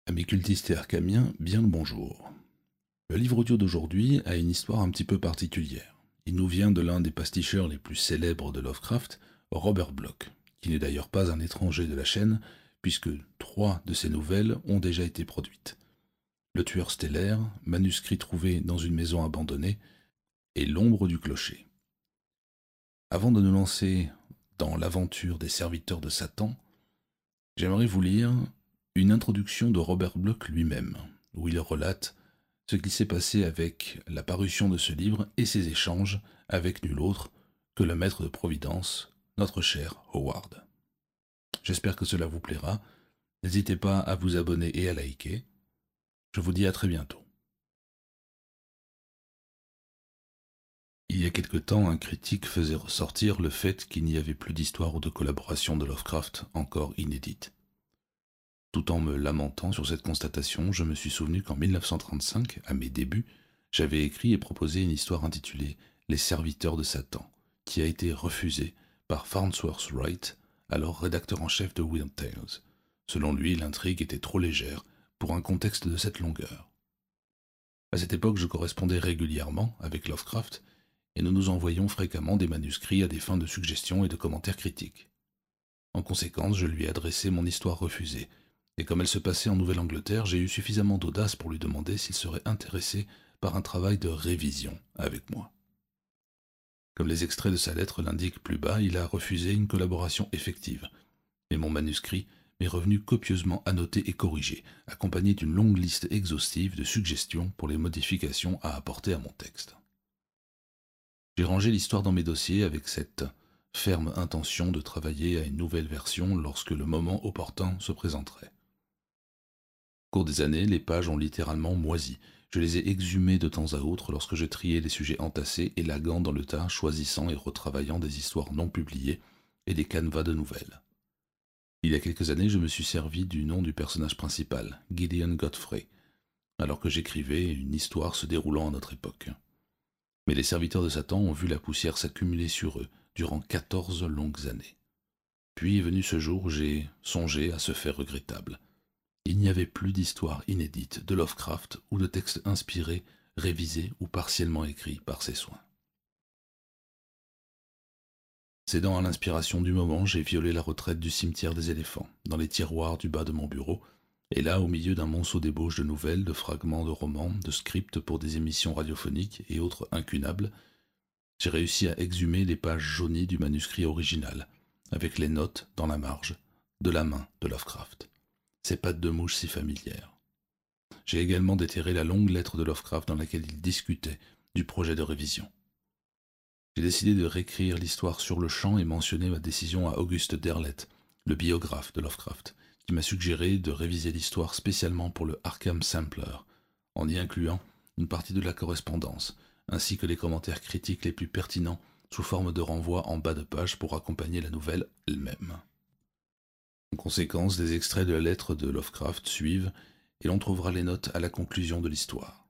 Amis cultistes et arcamiens, bien le bonjour. Le livre audio d'aujourd'hui a une histoire un petit peu particulière. Il nous vient de l'un des pasticheurs les plus célèbres de Lovecraft, Robert Bloch, qui n'est d'ailleurs pas un étranger de la chaîne, puisque 3 de ses nouvelles ont déjà été produites. Le tueur stellaire, manuscrit trouvé dans une maison abandonnée, et L'ombre du clocher. Avant de nous lancer dans l'aventure des serviteurs de Satan, j'aimerais vous lire une introduction de Robert Bloch lui-même, où il relate ce qui s'est passé avec la parution de ce livre et ses échanges avec nul autre que le maître de Providence, notre cher Howard. J'espère que cela vous plaira. N'hésitez pas à vous abonner et à liker. Je vous dis à très bientôt. Il y a quelque temps, un critique faisait ressortir le fait qu'il n'y avait plus d'histoire ou de collaboration de Lovecraft encore inédite. Tout en me lamentant sur cette constatation, je me suis souvenu qu'en 1935, à mes débuts, j'avais écrit et proposé une histoire intitulée Les serviteurs de Satan, qui a été refusée par Farnsworth Wright, alors rédacteur en chef de Weird Tales. Selon lui, l'intrigue était trop légère pour un contexte de cette longueur. À cette époque, je correspondais régulièrement avec Lovecraft, et nous nous envoyions fréquemment des manuscrits à des fins de suggestions et de commentaires critiques. En conséquence, je lui ai adressé mon histoire refusée, et comme elle se passait en Nouvelle-Angleterre, j'ai eu suffisamment d'audace pour lui demander s'il serait intéressé par un travail de révision avec moi. Comme les extraits de sa lettre l'indiquent plus bas, il a refusé une collaboration effective, et mon manuscrit m'est revenu copieusement annoté et corrigé, accompagné d'une longue liste exhaustive de suggestions pour les modifications à apporter à mon texte. J'ai rangé l'histoire dans mes dossiers avec cette ferme intention de travailler à une nouvelle version lorsque le moment opportun se présenterait. Au cours des années, les pages ont littéralement moisi. Je les ai exhumées de temps à autre lorsque je triais les sujets entassés et laguant dans le tas, choisissant et retravaillant des histoires non publiées et des canevas de nouvelles. Il y a quelques années, je me suis servi du nom du personnage principal, Gideon Godfrey, alors que j'écrivais une histoire se déroulant à notre époque. Mais les serviteurs de Satan ont vu la poussière s'accumuler sur eux durant 14 longues années. Puis est venu ce jour où j'ai songé à ce fait regrettable. Il n'y avait plus d'histoire inédite de Lovecraft ou de textes inspirés, révisés ou partiellement écrits par ses soins. Cédant à l'inspiration du moment, j'ai violé la retraite du cimetière des éléphants, dans les tiroirs du bas de mon bureau, et là, au milieu d'un monceau d'ébauches de nouvelles, de fragments de romans, de scripts pour des émissions radiophoniques et autres incunables, j'ai réussi à exhumer les pages jaunies du manuscrit original, avec les notes, dans la marge, de la main de Lovecraft. Ces pattes de mouche si familières. J'ai également déterré la longue lettre de Lovecraft dans laquelle il discutait du projet de révision. J'ai décidé de réécrire l'histoire sur le champ et mentionner ma décision à Auguste Derlet, le biographe de Lovecraft, qui m'a suggéré de réviser l'histoire spécialement pour le Arkham Sampler, en y incluant une partie de la correspondance, ainsi que les commentaires critiques les plus pertinents sous forme de renvoi en bas de page pour accompagner la nouvelle elle-même. En conséquence, des extraits de la lettre de Lovecraft suivent, et l'on trouvera les notes à la conclusion de l'histoire.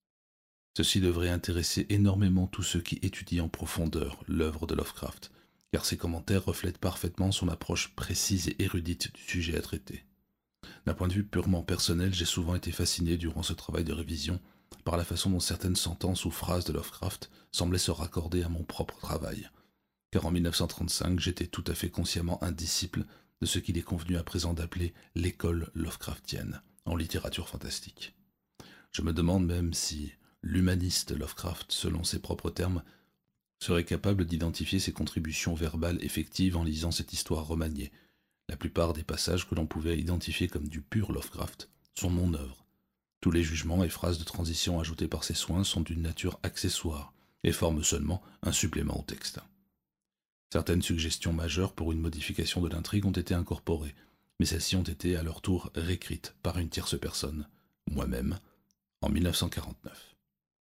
Ceci devrait intéresser énormément tous ceux qui étudient en profondeur l'œuvre de Lovecraft, car ses commentaires reflètent parfaitement son approche précise et érudite du sujet à traiter. D'un point de vue purement personnel, j'ai souvent été fasciné durant ce travail de révision par la façon dont certaines sentences ou phrases de Lovecraft semblaient se raccorder à mon propre travail, car en 1935, j'étais tout à fait consciemment un disciple de ce qu'il est convenu à présent d'appeler l'école Lovecraftienne en littérature fantastique. Je me demande même si l'humaniste Lovecraft, selon ses propres termes, serait capable d'identifier ses contributions verbales effectives en lisant cette histoire remaniée. La plupart des passages que l'on pouvait identifier comme du pur Lovecraft sont mon-œuvre. Tous les jugements et phrases de transition ajoutés par ses soins sont d'une nature accessoire et forment seulement un supplément au texte. Certaines suggestions majeures pour une modification de l'intrigue ont été incorporées, mais celles-ci ont été à leur tour réécrites par une tierce personne, moi-même, en 1949.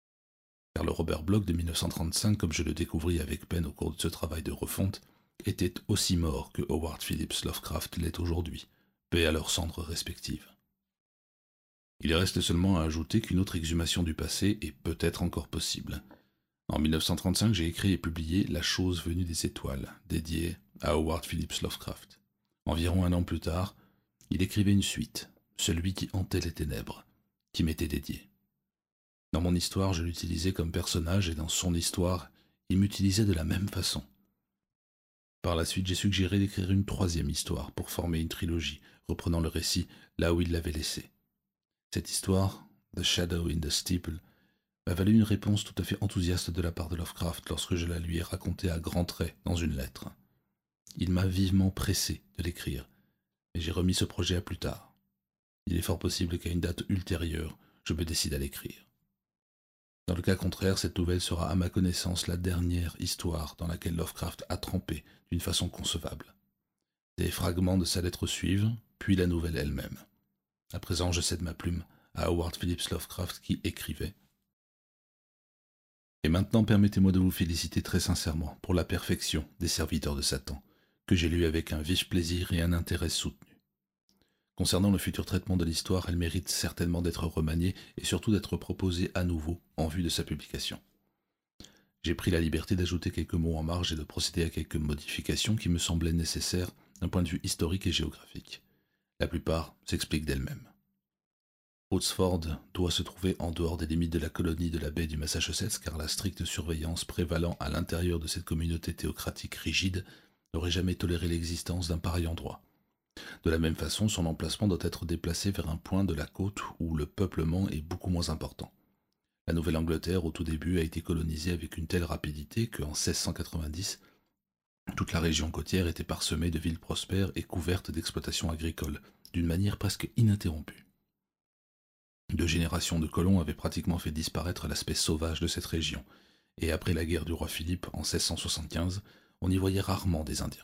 Car le Robert Bloch de 1935, comme je le découvris avec peine au cours de ce travail de refonte, était aussi mort que Howard Phillips Lovecraft l'est aujourd'hui, paix à leurs cendres respectives. Il reste seulement à ajouter qu'une autre exhumation du passé est peut-être encore possible. En 1935, j'ai écrit et publié La chose venue des étoiles, dédiée à Howard Phillips Lovecraft. Environ un an plus tard, il écrivait une suite, celui qui hantait les ténèbres, qui m'était dédié. Dans mon histoire, je l'utilisais comme personnage et dans son histoire, il m'utilisait de la même façon. Par la suite, j'ai suggéré d'écrire une troisième histoire pour former une trilogie, reprenant le récit là où il l'avait laissé. Cette histoire, The Shadow in the Steeple, m'a valu une réponse tout à fait enthousiaste de la part de Lovecraft lorsque je la lui ai racontée à grands traits dans une lettre. Il m'a vivement pressé de l'écrire, et j'ai remis ce projet à plus tard. Il est fort possible qu'à une date ultérieure, je me décide à l'écrire. Dans le cas contraire, cette nouvelle sera à ma connaissance la dernière histoire dans laquelle Lovecraft a trempé d'une façon concevable. Des fragments de sa lettre suivent, puis la nouvelle elle-même. À présent, je cède ma plume à Howard Phillips Lovecraft qui écrivait. Et maintenant, permettez-moi de vous féliciter très sincèrement pour la perfection des serviteurs de Satan, que j'ai lu avec un vif plaisir et un intérêt soutenu. Concernant le futur traitement de l'histoire, elle mérite certainement d'être remaniée et surtout d'être proposée à nouveau en vue de sa publication. J'ai pris la liberté d'ajouter quelques mots en marge et de procéder à quelques modifications qui me semblaient nécessaires d'un point de vue historique et géographique. La plupart s'expliquent d'elles-mêmes. Woodsford doit se trouver en dehors des limites de la colonie de la baie du Massachusetts car la stricte surveillance prévalant à l'intérieur de cette communauté théocratique rigide n'aurait jamais toléré l'existence d'un pareil endroit. De la même façon, son emplacement doit être déplacé vers un point de la côte où le peuplement est beaucoup moins important. La Nouvelle-Angleterre, au tout début, a été colonisée avec une telle rapidité qu'en 1690, toute la région côtière était parsemée de villes prospères et couvertes d'exploitations agricoles, d'une manière presque ininterrompue. 2 générations de colons avaient pratiquement fait disparaître l'aspect sauvage de cette région, et après la guerre du roi Philippe en 1675, on y voyait rarement des Indiens.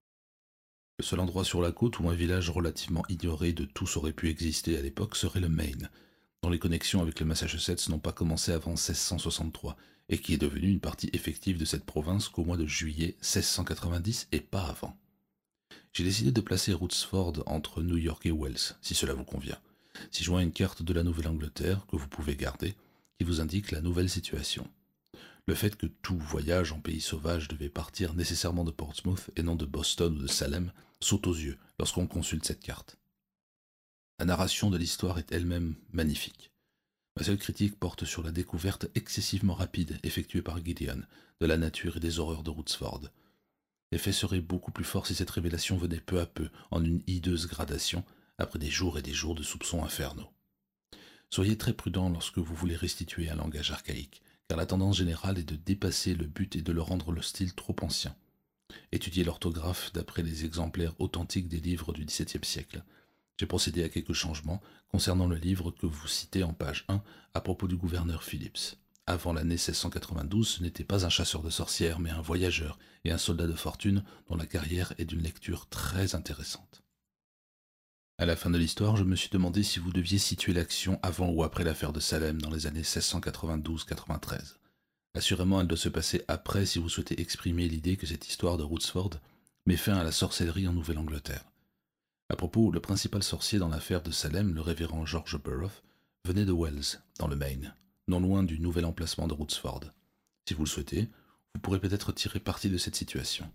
Le seul endroit sur la côte où un village relativement ignoré de tous aurait pu exister à l'époque serait le Maine, dont les connexions avec le Massachusetts n'ont pas commencé avant 1663, et qui est devenu une partie effective de cette province qu'au mois de juillet 1690 et pas avant. J'ai décidé de placer Woodsford entre New York et Wells, si cela vous convient. Si joint une carte de la Nouvelle-Angleterre, que vous pouvez garder, qui vous indique la nouvelle situation. Le fait que tout voyage en pays sauvage devait partir nécessairement de Portsmouth et non de Boston ou de Salem saute aux yeux lorsqu'on consulte cette carte. La narration de l'histoire est elle-même magnifique. Ma seule critique porte sur la découverte excessivement rapide effectuée par Gideon de la nature et des horreurs de Woodsford. L'effet serait beaucoup plus fort si cette révélation venait peu à peu en une hideuse gradation après des jours et des jours de soupçons infernaux. Soyez très prudent lorsque vous voulez restituer un langage archaïque, car la tendance générale est de dépasser le but et de le rendre le style trop ancien. Étudiez l'orthographe d'après les exemplaires authentiques des livres du XVIIe siècle. J'ai procédé à quelques changements concernant le livre que vous citez en page 1 à propos du gouverneur Phillips. Avant l'année 1692, ce n'était pas un chasseur de sorcières, mais un voyageur et un soldat de fortune dont la carrière est d'une lecture très intéressante. À la fin de l'histoire, je me suis demandé si vous deviez situer l'action avant ou après l'affaire de Salem dans les années 1692-93. Assurément, elle doit se passer après si vous souhaitez exprimer l'idée que cette histoire de Woodsford met fin à la sorcellerie en Nouvelle-Angleterre. À propos, le principal sorcier dans l'affaire de Salem, le révérend George Burroughs, venait de Wells, dans le Maine, non loin du nouvel emplacement de Woodsford. Si vous le souhaitez, vous pourrez peut-être tirer parti de cette situation.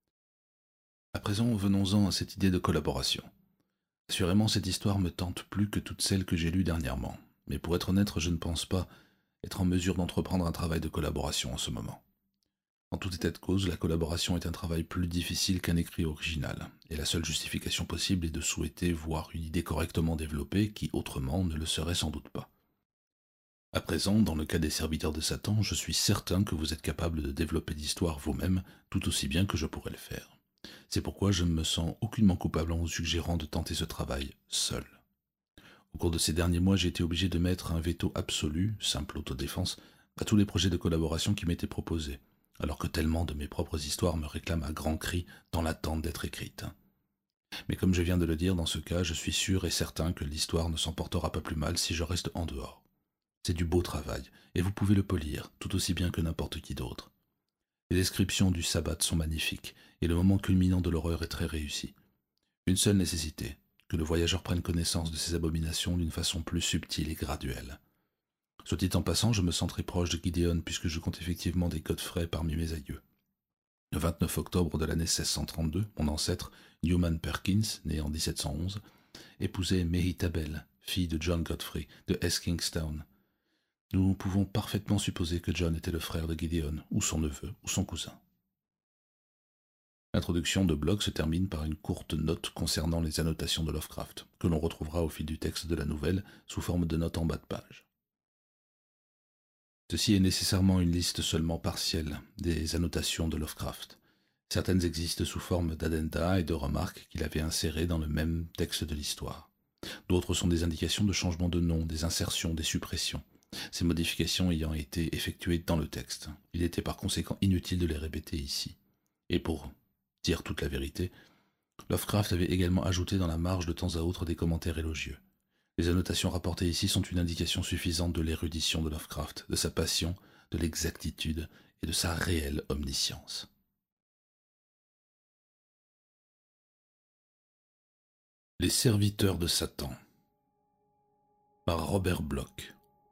À présent, venons-en à cette idée de collaboration. Assurément, cette histoire me tente plus que toutes celles que j'ai lues dernièrement, mais pour être honnête, je ne pense pas être en mesure d'entreprendre un travail de collaboration en ce moment. En tout état de cause, la collaboration est un travail plus difficile qu'un écrit original, et la seule justification possible est de souhaiter voir une idée correctement développée qui, autrement, ne le serait sans doute pas. À présent, dans le cas des serviteurs de Satan, je suis certain que vous êtes capable de développer l'histoire vous-même tout aussi bien que je pourrais le faire. C'est pourquoi je ne me sens aucunement coupable en vous suggérant de tenter ce travail seul. Au cours de ces derniers mois, j'ai été obligé de mettre un veto absolu, simple autodéfense, à tous les projets de collaboration qui m'étaient proposés, alors que tellement de mes propres histoires me réclament à grands cris dans l'attente d'être écrites. Mais comme je viens de le dire, dans ce cas, je suis sûr et certain que l'histoire ne s'en portera pas plus mal si je reste en dehors. C'est du beau travail, et vous pouvez le polir, tout aussi bien que n'importe qui d'autre. Les descriptions du sabbat sont magnifiques, et le moment culminant de l'horreur est très réussi. Une seule nécessité, que le voyageur prenne connaissance de ces abominations d'une façon plus subtile et graduelle. Soit dit en passant, je me sens très proche de Gideon puisque je compte effectivement des Godfrey parmi mes aïeux. Le 29 octobre de l'année 1632, mon ancêtre, Newman Perkins, né en 1711, épousait Mehetabel, fille de John Godfrey de Eskingstown. Nous pouvons parfaitement supposer que John était le frère de Gideon, ou son neveu, ou son cousin. L'introduction de Bloch se termine par une courte note concernant les annotations de Lovecraft, que l'on retrouvera au fil du texte de la nouvelle sous forme de notes en bas de page. Ceci est nécessairement une liste seulement partielle des annotations de Lovecraft. Certaines existent sous forme d'addenda et de remarques qu'il avait insérées dans le même texte de l'histoire. D'autres sont des indications de changement de nom, des insertions, des suppressions. Ces modifications ayant été effectuées dans le texte, il était par conséquent inutile de les répéter ici. Et pour dire toute la vérité, Lovecraft avait également ajouté dans la marge de temps à autre des commentaires élogieux. Les annotations rapportées ici sont une indication suffisante de l'érudition de Lovecraft, de sa passion, de l'exactitude et de sa réelle omniscience. Les serviteurs de Satan par Robert Bloch.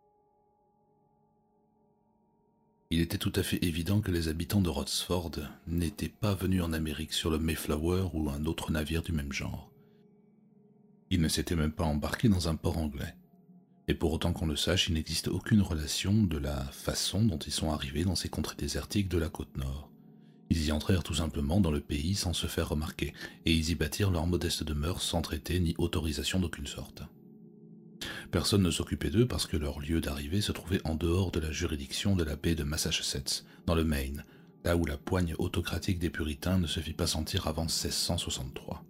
Il était tout à fait évident que les habitants de Rotsford n'étaient pas venus en Amérique sur le Mayflower ou un autre navire du même genre. Ils ne s'étaient même pas embarqués dans un port anglais. Et pour autant qu'on le sache, il n'existe aucune relation de la façon dont ils sont arrivés dans ces contrées désertiques de la côte nord. Ils y entrèrent tout simplement dans le pays sans se faire remarquer, et ils y bâtirent leur modeste demeure sans traité ni autorisation d'aucune sorte. Personne ne s'occupait d'eux parce que leur lieu d'arrivée se trouvait en dehors de la juridiction de la baie de Massachusetts, dans le Maine, là où la poigne autocratique des puritains ne se fit pas sentir avant 1663.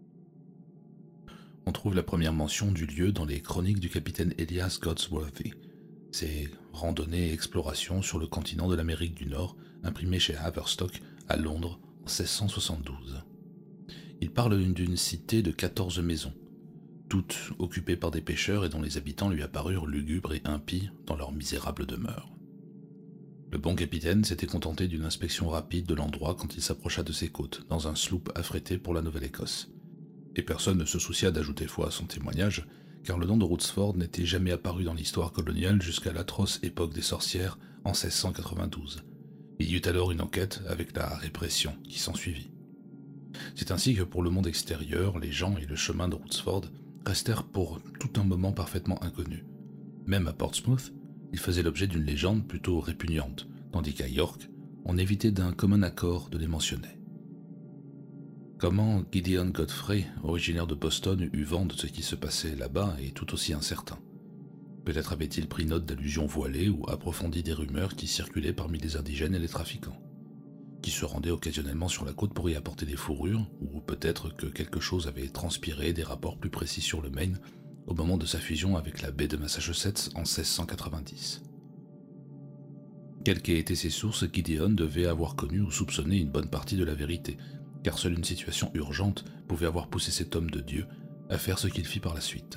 On trouve la première mention du lieu dans les chroniques du capitaine Elias Godsworthy, ses randonnées et explorations sur le continent de l'Amérique du Nord, imprimées chez Haverstock à Londres en 1672. Il parle d'une cité de 14 maisons, toutes occupées par des pêcheurs et dont les habitants lui apparurent lugubres et impies dans leur misérable demeure. Le bon capitaine s'était contenté d'une inspection rapide de l'endroit quand il s'approcha de ses côtes, dans un sloop affrété pour la Nouvelle-Écosse. Et personne ne se soucia d'ajouter foi à son témoignage, car le nom de Rotsford n'était jamais apparu dans l'histoire coloniale jusqu'à l'atroce époque des sorcières en 1692. Il y eut alors une enquête avec la répression qui s'ensuivit. C'est ainsi que pour le monde extérieur, les gens et le chemin de Rotsford restèrent pour tout un moment parfaitement inconnus. Même à Portsmouth, il faisait l'objet d'une légende plutôt répugnante, tandis qu'à York, on évitait d'un commun accord de les mentionner. Comment Gideon Godfrey, originaire de Boston, eut vent de ce qui se passait là-bas est tout aussi incertain. Peut-être avait-il pris note d'allusions voilées ou approfondi des rumeurs qui circulaient parmi les indigènes et les trafiquants, qui se rendaient occasionnellement sur la côte pour y apporter des fourrures, ou peut-être que quelque chose avait transpiré des rapports plus précis sur le Maine au moment de sa fusion avec la baie de Massachusetts en 1690. Quelles qu'aient été ses sources, Gideon devait avoir connu ou soupçonné une bonne partie de la vérité, car seule une situation urgente pouvait avoir poussé cet homme de Dieu à faire ce qu'il fit par la suite.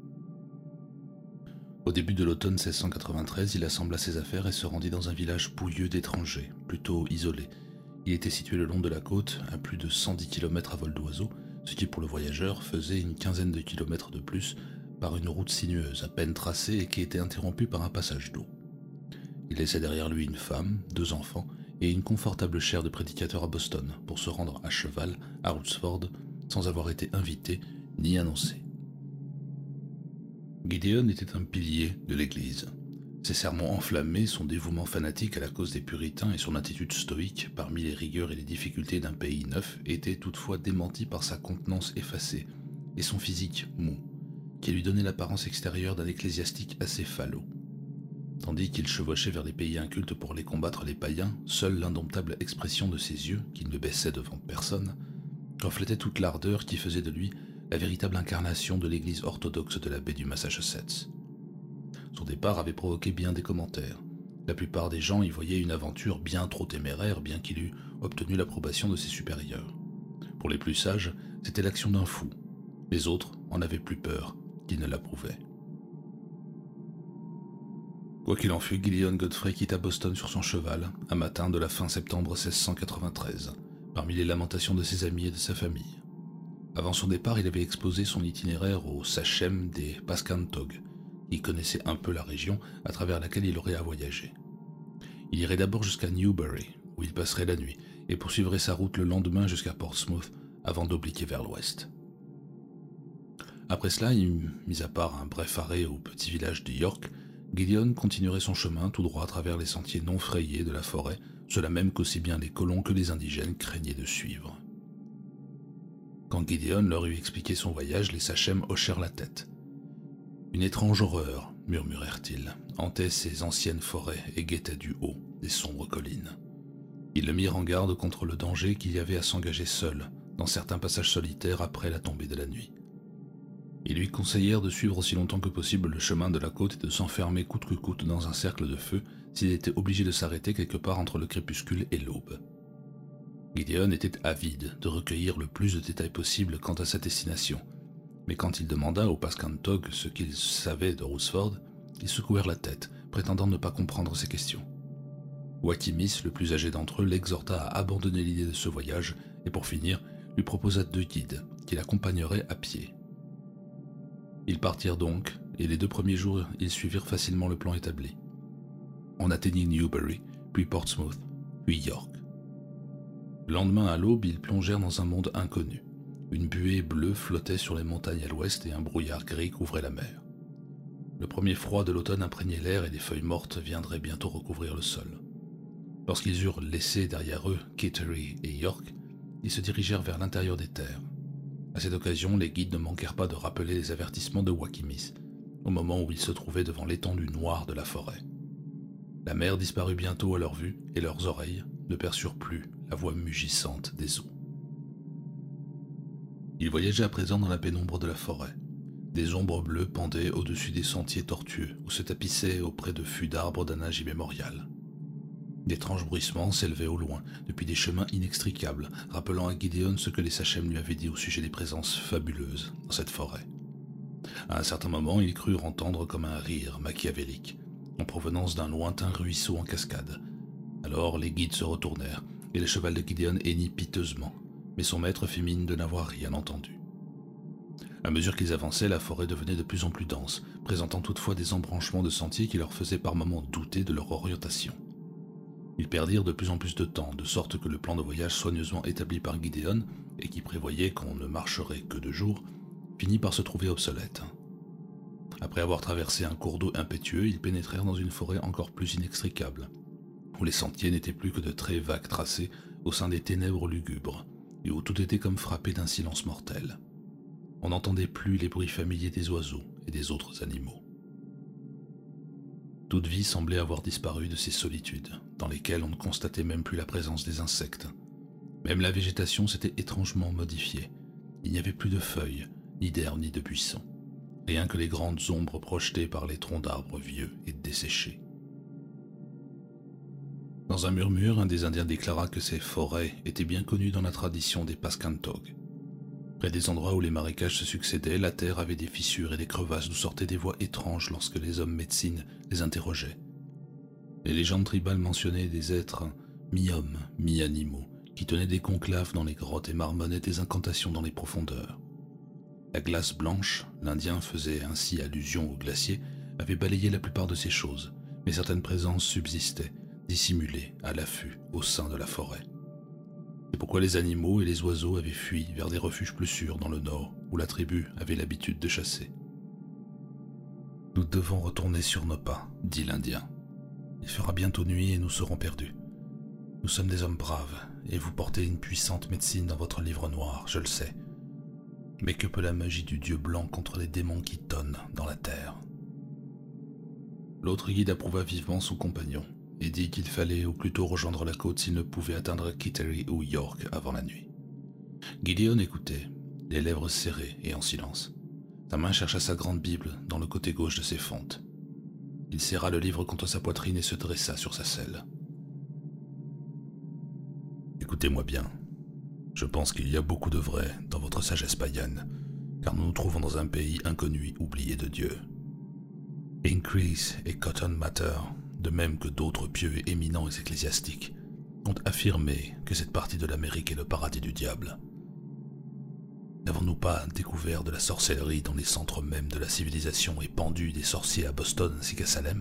Au début de l'automne 1693, il assembla ses affaires et se rendit dans un village pouilleux d'étrangers, plutôt isolé. Il était situé le long de la côte, à plus de 110 km à vol d'oiseau, ce qui pour le voyageur faisait une quinzaine de kilomètres de plus par une route sinueuse, à peine tracée et qui était interrompue par un passage d'eau. Il laissait derrière lui une femme, 2 enfants et une confortable chaire de prédicateur à Boston pour se rendre à cheval à Rotsford sans avoir été invité ni annoncé. Gideon était un pilier de l'Église. Ses sermons enflammés, son dévouement fanatique à la cause des puritains et son attitude stoïque parmi les rigueurs et les difficultés d'un pays neuf étaient toutefois démentis par sa contenance effacée et son physique mou, qui lui donnait l'apparence extérieure d'un ecclésiastique assez falot. Tandis qu'il chevauchait vers les pays incultes pour les combattre les païens, seule l'indomptable expression de ses yeux, qui ne baissaient devant personne, reflétait toute l'ardeur qui faisait de lui la véritable incarnation de l'église orthodoxe de la baie du Massachusetts. Son départ avait provoqué bien des commentaires. La plupart des gens y voyaient une aventure bien trop téméraire, bien qu'il eût obtenu l'approbation de ses supérieurs. Pour les plus sages, c'était l'action d'un fou. Les autres en avaient plus peur qu'il ne l'approuvait. Quoi qu'il en fût, Gideon Godfrey quitta Boston sur son cheval, un matin de la fin septembre 1693, parmi les lamentations de ses amis et de sa famille. Avant son départ, il avait exposé son itinéraire au sachem des Pascantog, qui connaissait un peu la région à travers laquelle il aurait à voyager. Il irait d'abord jusqu'à Newbury, où il passerait la nuit, et poursuivrait sa route le lendemain jusqu'à Portsmouth, avant d'obliquer vers l'ouest. Après cela, mis à part un bref arrêt au petit village de York, Gideon continuerait son chemin tout droit à travers les sentiers non frayés de la forêt, cela même qu'aussi bien les colons que les indigènes craignaient de suivre. Quand Gideon leur eut expliqué son voyage, les Sachem hochèrent la tête. Une étrange horreur, murmurèrent-ils, hantait ces anciennes forêts et guettait du haut des sombres collines. Ils le mirent en garde contre le danger qu'il y avait à s'engager seul dans certains passages solitaires après la tombée de la nuit. Ils lui conseillèrent de suivre aussi longtemps que possible le chemin de la côte et de s'enfermer coûte que coûte dans un cercle de feu s'il était obligé de s'arrêter quelque part entre le crépuscule et l'aube. Gideon était avide de recueillir le plus de détails possible quant à sa destination, mais quand il demanda aux Pascantog ce qu'ils savaient de Roosford, ils secouèrent la tête, prétendant ne pas comprendre ses questions. Wakimis, le plus âgé d'entre eux, l'exhorta à abandonner l'idée de ce voyage et pour finir, lui proposa 2 guides qui l'accompagneraient à pied. Ils partirent donc, et les 2 premiers jours, ils suivirent facilement le plan établi. On atteignit Newbury, puis Portsmouth, puis York. Le lendemain à l'aube, ils plongèrent dans un monde inconnu. Une buée bleue flottait sur les montagnes à l'ouest et un brouillard gris couvrait la mer. Le premier froid de l'automne imprégnait l'air et les feuilles mortes viendraient bientôt recouvrir le sol. Lorsqu'ils eurent laissé derrière eux Kittery et York, ils se dirigèrent vers l'intérieur des terres. À cette occasion, les guides ne manquèrent pas de rappeler les avertissements de Wakimis, au moment où ils se trouvaient devant l'étendue noire de la forêt. La mer disparut bientôt à leur vue et leurs oreilles ne perçurent plus la voix mugissante des eaux. Ils voyageaient à présent dans la pénombre de la forêt. Des ombres bleues pendaient au-dessus des sentiers tortueux ou se tapissaient auprès de fûts d'arbres d'un âge immémorial. D'étranges bruissements s'élevaient au loin, depuis des chemins inextricables, rappelant à Gideon ce que les Sachem lui avaient dit au sujet des présences fabuleuses dans cette forêt. À un certain moment, ils crurent entendre comme un rire machiavélique, en provenance d'un lointain ruisseau en cascade. Alors les guides se retournèrent, et le cheval de Gideon hennit piteusement, mais son maître fit mine de n'avoir rien entendu. À mesure qu'ils avançaient, la forêt devenait de plus en plus dense, présentant toutefois des embranchements de sentiers qui leur faisaient par moments douter de leur orientation. Ils perdirent de plus en plus de temps, de sorte que le plan de voyage soigneusement établi par Gideon, et qui prévoyait qu'on ne marcherait que 2 jours, finit par se trouver obsolète. Après avoir traversé un cours d'eau impétueux, ils pénétrèrent dans une forêt encore plus inextricable, où les sentiers n'étaient plus que de très vagues tracés au sein des ténèbres lugubres, et où tout était comme frappé d'un silence mortel. On n'entendait plus les bruits familiers des oiseaux et des autres animaux. Toute vie semblait avoir disparu de ces solitudes, dans lesquelles on ne constatait même plus la présence des insectes. Même la végétation s'était étrangement modifiée. Il n'y avait plus de feuilles, ni d'herbes, ni de buissons. Rien que les grandes ombres projetées par les troncs d'arbres vieux et desséchés. Dans un murmure, un des Indiens déclara que ces forêts étaient bien connues dans la tradition des Pascantog. Près des endroits où les marécages se succédaient, la terre avait des fissures et des crevasses d'où sortaient des voix étranges lorsque les hommes médecines les interrogeaient. Les légendes tribales mentionnaient des êtres mi-hommes, mi-animaux, qui tenaient des conclaves dans les grottes et marmonnaient des incantations dans les profondeurs. La glace blanche, l'Indien faisait ainsi allusion au glacier, avait balayé la plupart de ces choses, mais certaines présences subsistaient, dissimulées à l'affût au sein de la forêt. C'est pourquoi les animaux et les oiseaux avaient fui vers des refuges plus sûrs dans le nord, où la tribu avait l'habitude de chasser. « Nous devons retourner sur nos pas, » dit l'Indien. « Il fera bientôt nuit et nous serons perdus. Nous sommes des hommes braves, et vous portez une puissante médecine dans votre livre noir, je le sais. Mais que peut la magie du dieu blanc contre les démons qui tonnent dans la terre ?» L'autre guide approuva vivement son compagnon, et dit qu'il fallait au plus tôt rejoindre la côte s'il ne pouvait atteindre Kittery ou York avant la nuit. Gideon écoutait, les lèvres serrées et en silence. Sa main chercha sa grande Bible dans le côté gauche de ses fentes. Il serra le livre contre sa poitrine et se dressa sur sa selle. « Écoutez-moi bien. Je pense qu'il y a beaucoup de vrai dans votre sagesse païenne, car nous nous trouvons dans un pays inconnu, oublié de Dieu. Increase et Cotton Mather, de même que d'autres pieux et éminents ecclésiastiques, ont affirmé que cette partie de l'Amérique est le paradis du diable. N'avons-nous pas découvert de la sorcellerie dans les centres mêmes de la civilisation et pendu des sorciers à Boston ainsi qu'à Salem?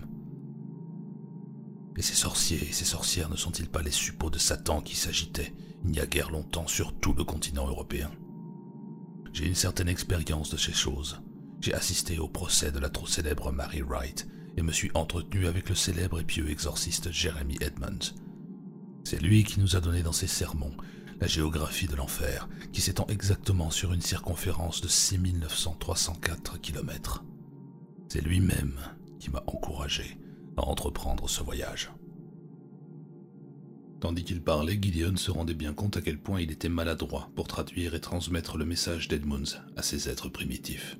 Et ces sorciers et ces sorcières ne sont-ils pas les suppôts de Satan qui s'agitaient, il n'y a guère longtemps, sur tout le continent européen? J'ai une certaine expérience de ces choses. J'ai assisté au procès de la trop célèbre Mary Wright et me suis entretenu avec le célèbre et pieux exorciste Jeremy Edmonds. C'est lui qui nous a donné dans ses sermons la géographie de l'enfer, qui s'étend exactement sur une circonférence de 6 903,4 km. C'est lui-même qui m'a encouragé à entreprendre ce voyage. Tandis qu'il parlait, Gideon se rendait bien compte à quel point il était maladroit pour traduire et transmettre le message d'Edmonds à ces êtres primitifs.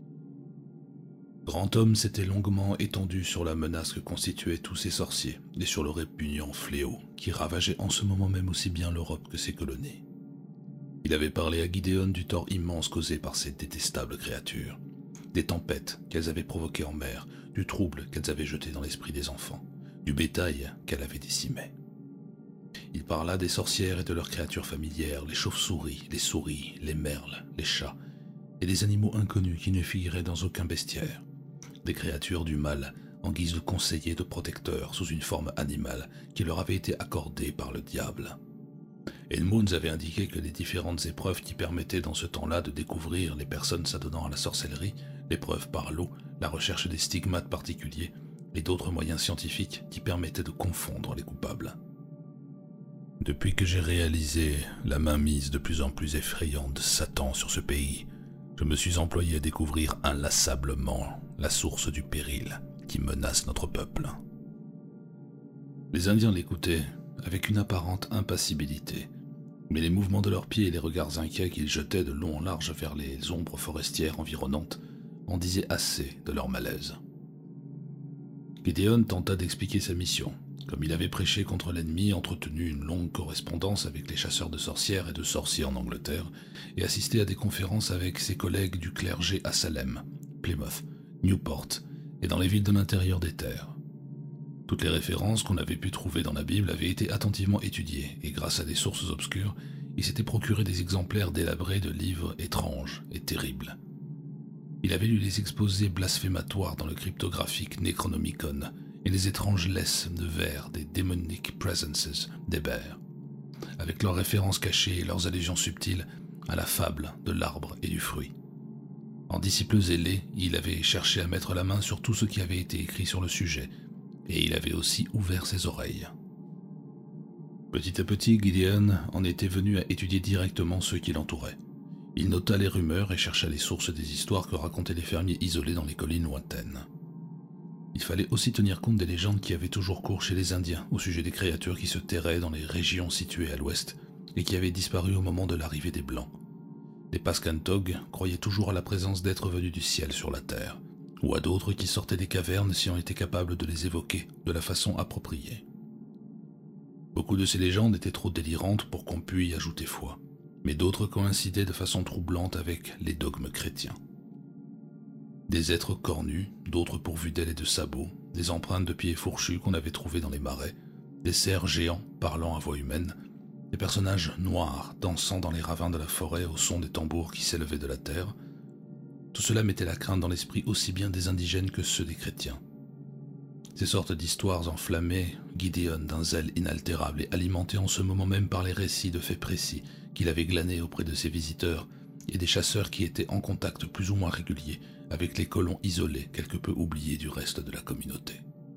Grand homme s'était longuement étendu sur la menace que constituaient tous ces sorciers et sur le répugnant fléau qui ravageait en ce moment même aussi bien l'Europe que ses colonies. Il avait parlé à Gideon du tort immense causé par ces détestables créatures, des tempêtes qu'elles avaient provoquées en mer, du trouble qu'elles avaient jeté dans l'esprit des enfants, du bétail qu'elles avaient décimé. Il parla des sorcières et de leurs créatures familières, les chauves-souris, les souris, les merles, les chats, et des animaux inconnus qui ne figuraient dans aucun bestiaire, des créatures du mal en guise de conseillers, de protecteurs sous une forme animale qui leur avait été accordée par le diable. Edmonds avait indiqué que les différentes épreuves qui permettaient dans ce temps-là de découvrir les personnes s'adonnant à la sorcellerie, l'épreuve par l'eau, la recherche des stigmates particuliers et d'autres moyens scientifiques qui permettaient de confondre les coupables. Depuis que j'ai réalisé la mainmise de plus en plus effrayante de Satan sur ce pays, je me suis employé à découvrir inlassablement la source du péril qui menace notre peuple. Les Indiens l'écoutaient avec une apparente impassibilité, mais les mouvements de leurs pieds et les regards inquiets qu'ils jetaient de long en large vers les ombres forestières environnantes en disaient assez de leur malaise. Gideon tenta d'expliquer sa mission. Comme il avait prêché contre l'ennemi, entretenu une longue correspondance avec les chasseurs de sorcières et de sorciers en Angleterre, et assisté à des conférences avec ses collègues du clergé à Salem, Plymouth, Newport et dans les villes de l'intérieur des terres. Toutes les références qu'on avait pu trouver dans la Bible avaient été attentivement étudiées, et grâce à des sources obscures, il s'était procuré des exemplaires délabrés de livres étranges et terribles. Il avait lu les exposés blasphématoires dans le cryptographique Necronomicon, et les étranges laisses de verre des Demonic Presences d'Hébert, avec leurs références cachées et leurs allusions subtiles à la fable de l'arbre et du fruit. En disciple zélé, il avait cherché à mettre la main sur tout ce qui avait été écrit sur le sujet, et il avait aussi ouvert ses oreilles. Petit à petit, Gideon en était venu à étudier directement ceux qui l'entouraient. Il nota les rumeurs et chercha les sources des histoires que racontaient les fermiers isolés dans les collines lointaines. Il fallait aussi tenir compte des légendes qui avaient toujours cours chez les Indiens au sujet des créatures qui se terraient dans les régions situées à l'ouest et qui avaient disparu au moment de l'arrivée des Blancs. Les Pascantog croyaient toujours à la présence d'êtres venus du ciel sur la terre, ou à d'autres qui sortaient des cavernes si on était capable de les évoquer de la façon appropriée. Beaucoup de ces légendes étaient trop délirantes pour qu'on pût y ajouter foi, mais d'autres coïncidaient de façon troublante avec les dogmes chrétiens. Des êtres cornus, d'autres pourvus d'ailes et de sabots, des empreintes de pieds fourchus qu'on avait trouvées dans les marais, des cerfs géants parlant à voix humaine, des personnages noirs dansant dans les ravins de la forêt au son des tambours qui s'élevaient de la terre. Tout cela mettait la crainte dans l'esprit aussi bien des indigènes que ceux des chrétiens. Ces sortes d'histoires enflammaient Gideon d'un zèle inaltérable et alimenté en ce moment même par les récits de faits précis qu'il avait glanés auprès de ses visiteurs et des chasseurs qui étaient en contact plus ou moins régulier avec les colons isolés quelque peu oubliés du reste de la communauté.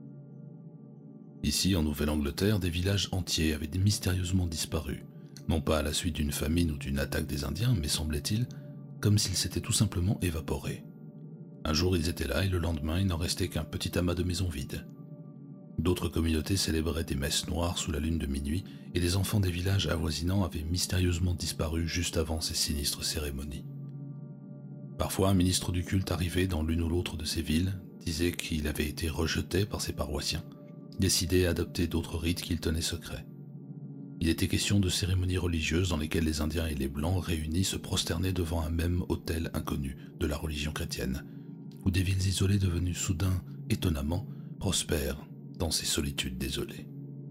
Ici, en Nouvelle-Angleterre, des villages entiers avaient mystérieusement disparu, non pas à la suite d'une famine ou d'une attaque des Indiens, mais semblait-il, comme s'ils s'étaient tout simplement évaporés. Un jour ils étaient là et le lendemain il n'en restait qu'un petit amas de maisons vides. D'autres communautés célébraient des messes noires sous la lune de minuit et les enfants des villages avoisinants avaient mystérieusement disparu juste avant ces sinistres cérémonies. Parfois, un ministre du culte arrivait dans l'une ou l'autre de ces villes, disait qu'il avait été rejeté par ses paroissiens, décidait à adopter d'autres rites qu'il tenait secrets. Il était question de cérémonies religieuses dans lesquelles les Indiens et les Blancs réunis se prosternaient devant un même autel inconnu de la religion chrétienne, ou des villes isolées devenues soudain, étonnamment, prospères dans ces solitudes désolées.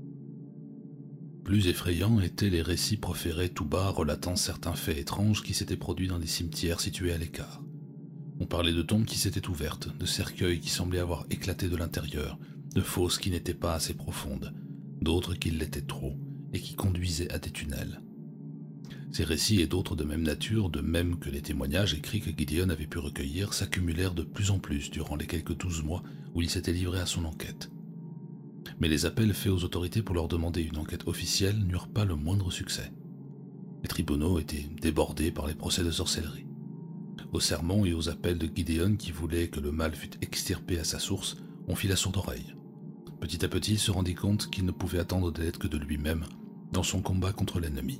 Plus effrayants étaient les récits proférés tout bas relatant certains faits étranges qui s'étaient produits dans des cimetières situés à l'écart. On parlait de tombes qui s'étaient ouvertes, de cercueils qui semblaient avoir éclaté de l'intérieur, de fosses qui n'étaient pas assez profondes, d'autres qui l'étaient trop et qui conduisaient à des tunnels. Ces récits et d'autres de même nature, de même que les témoignages écrits que Gideon avait pu recueillir, s'accumulèrent de plus en plus durant les quelques 12 mois où il s'était livré à son enquête. Mais les appels faits aux autorités pour leur demander une enquête officielle n'eurent pas le moindre succès. Les tribunaux étaient débordés par les procès de sorcellerie. Aux sermons et aux appels de Gideon qui voulait que le mal fût extirpé à sa source, on fit la sourde oreille. Petit à petit, il se rendit compte qu'il ne pouvait attendre d'aide que de lui-même dans son combat contre l'ennemi.